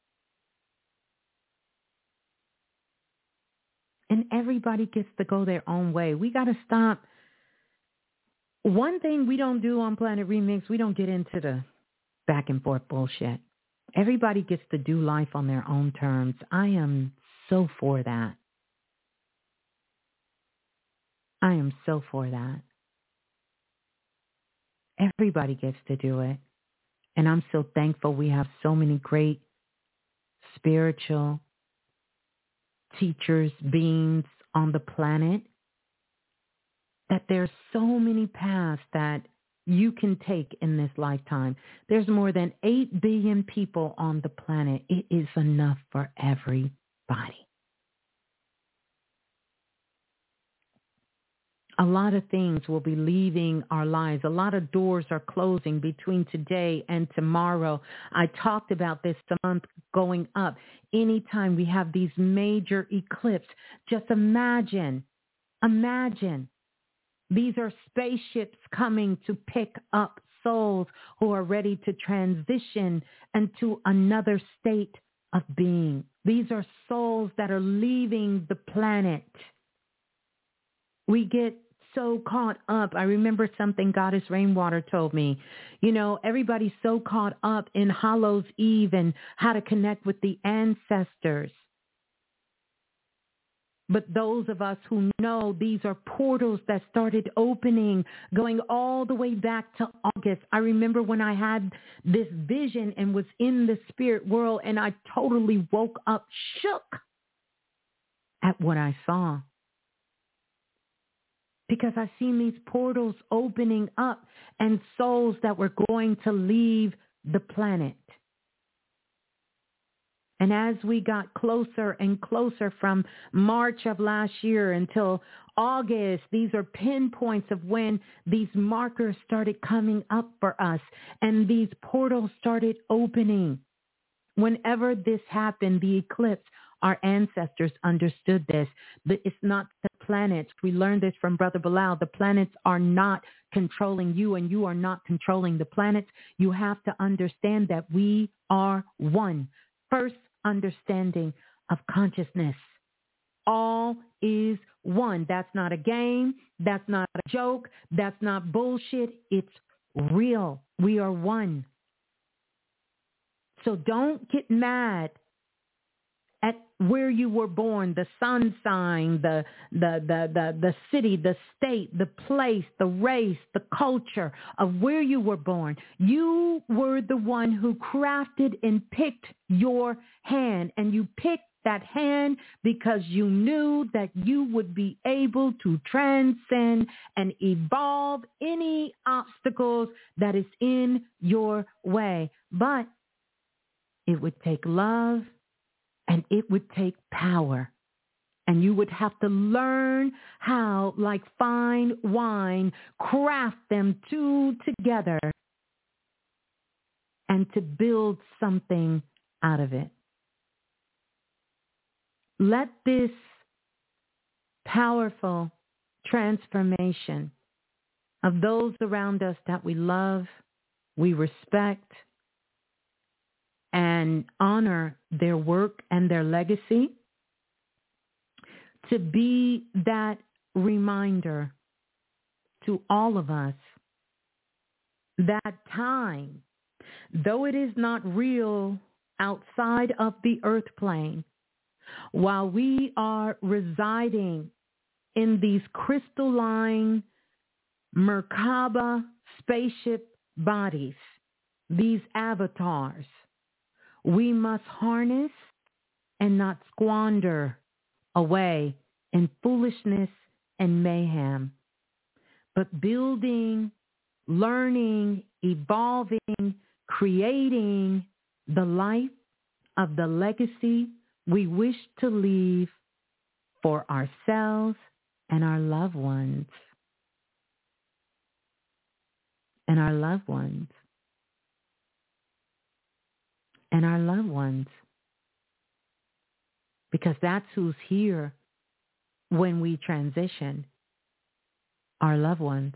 And everybody gets to go their own way. We got to stop. One thing we don't do on Planet Remix, we don't get into the back and forth bullshit. Everybody gets to do life on their own terms. I am so for that. I am so for that. Everybody gets to do it. And I'm so thankful we have so many great spiritual teachers, beings on the planet, that there's so many paths that you can take in this lifetime. There's more than eight billion people on the planet. It is enough for everybody. A lot of things will be leaving our lives. A lot of doors are closing between today and tomorrow. I talked about this the month going up. Anytime we have these major eclipses, just imagine, imagine. These are spaceships coming to pick up souls who are ready to transition into another state of being. These are souls that are leaving the planet. We get so caught up. I remember something Goddess Rainwater told me. You know, everybody's so caught up in Hallows Eve and how to connect with the ancestors. But those of us who know, these are portals that started opening, going all the way back to August. I remember when I had this vision and was in the spirit world, and I totally woke up shook at what I saw. Because I've seen these portals opening up and souls that were going to leave the planet. And as we got closer and closer from March of last year until August, these are pinpoints of when these markers started coming up for us and these portals started opening. Whenever this happened, the eclipse, our ancestors understood this. It's not the planets. We learned this from Brother Bilal. The planets are not controlling you, and you are not controlling the planets. You have to understand that we are one. First understanding of consciousness. All is one. That's not a game. That's not a joke. That's not bullshit. It's real. We are one. So don't get mad at where you were born, the sun sign, the, the, the, the, the city, the state, the place, the race, the culture of where you were born. You were the one who crafted and picked your hand, and you picked that hand because you knew that you would be able to transcend and evolve any obstacles that is in your way. But it would take love and it would take power. And you would have to learn how, like fine wine, craft them two together and to build something out of it. Let this powerful transformation of those around us that we love, we respect, and honor their work and their legacy, to be that reminder to all of us that time, though it is not real outside of the earth plane, while we are residing in these crystalline Merkaba spaceship bodies, these avatars, we must harness and not squander away in foolishness and mayhem, but building, learning, evolving, creating the life of the legacy we wish to leave for ourselves and our loved ones. And our loved ones. And our loved ones. Because that's who's here when we transition. Our loved ones.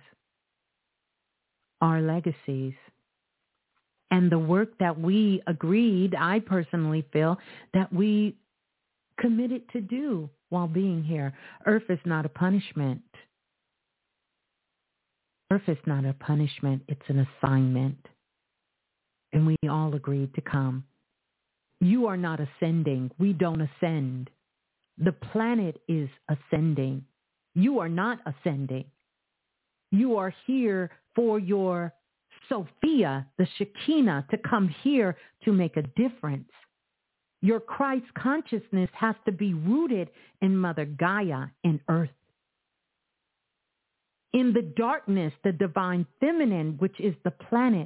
Our legacies. And the work that we agreed, I personally feel, that we committed to do while being here. Earth is not a punishment. Earth is not a punishment. It's an assignment. And we all agreed to come. You are not ascending. We don't ascend. The planet is ascending. You are not ascending. You are here for your Sophia, the Shekinah, to come here to make a difference. Your Christ consciousness has to be rooted in Mother Gaia, in earth. In the darkness, the divine feminine, which is the planet.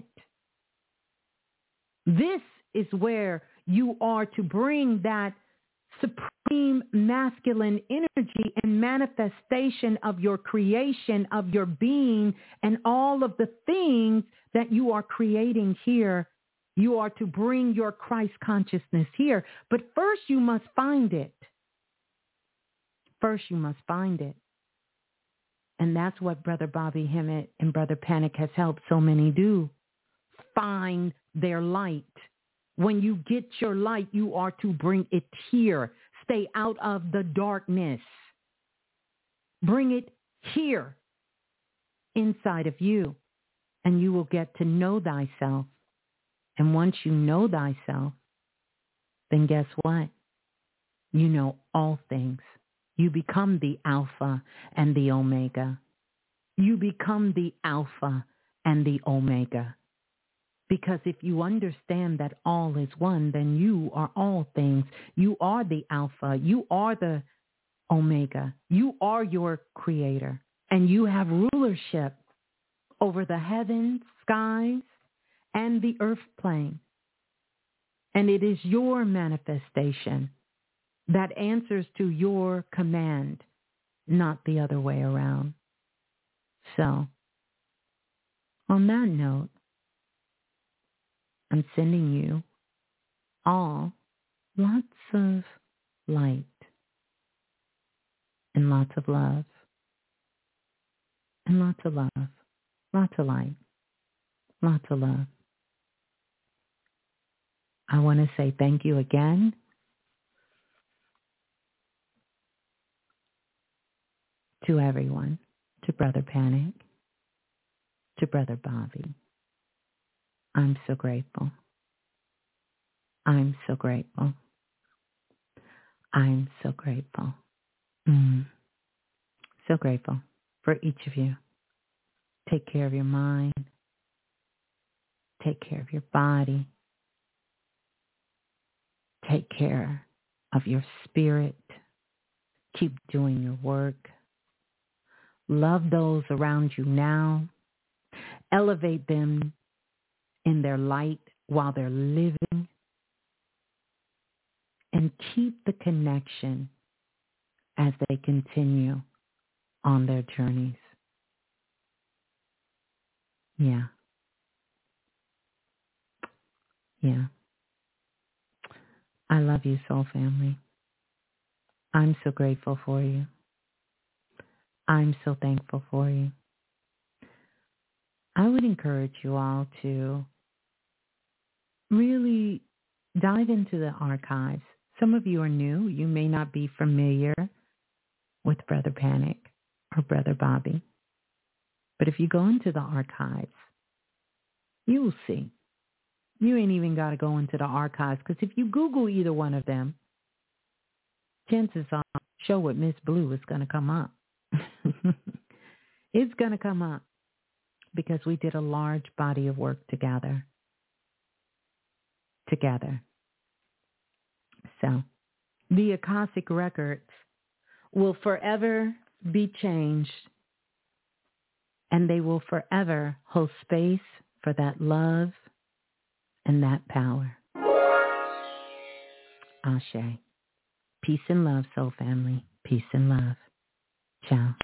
This is where you are to bring that supreme masculine energy and manifestation of your creation, of your being, and all of the things that you are creating here. You are to bring your Christ consciousness here. But first you must find it. First you must find it. And that's what Brother Bobby Hemmett and Brother Panic has helped so many do. Find their light. When you get your light, you are to bring it here. Stay out of the darkness. Bring it here inside of you, and you will get to know thyself. And once you know thyself, then guess what? You know all things. You become the Alpha and the Omega. You become the Alpha and the Omega. Because if you understand that all is one, then you are all things. You are the Alpha. You are the Omega. You are your creator. And you have rulership over the heavens, skies, and the earth plane. And it is your manifestation that answers to your command, not the other way around. So, on that note, I'm sending you all lots of light and lots of love and lots of love, lots of light, lots of love. I want to say thank you again. To everyone, to Brother Panic, to Brother Bobby. I'm so grateful. I'm so grateful. I'm so grateful. Mm. So grateful for each of you. Take care of your mind. Take care of your body. Take care of your spirit. Keep doing your work. Love those around you now. Elevate them in their light while they're living. And keep the connection as they continue on their journeys. Yeah. Yeah. I love you, soul family. I'm so grateful for you. I'm so thankful for you. I would encourage you all to really dive into the archives. Some of you are new. You may not be familiar with Brother Panic or Brother Bobby. But if you go into the archives, you will see. You ain't even got to go into the archives, because if you Google either one of them, chances are Show with Miss Blue is going to come up. It's going to come up because we did a large body of work together. Together. So the Akashic records will forever be changed, and they will forever hold space for that love and that power. Ashe. Peace and love, soul family. Peace and love. Ciao.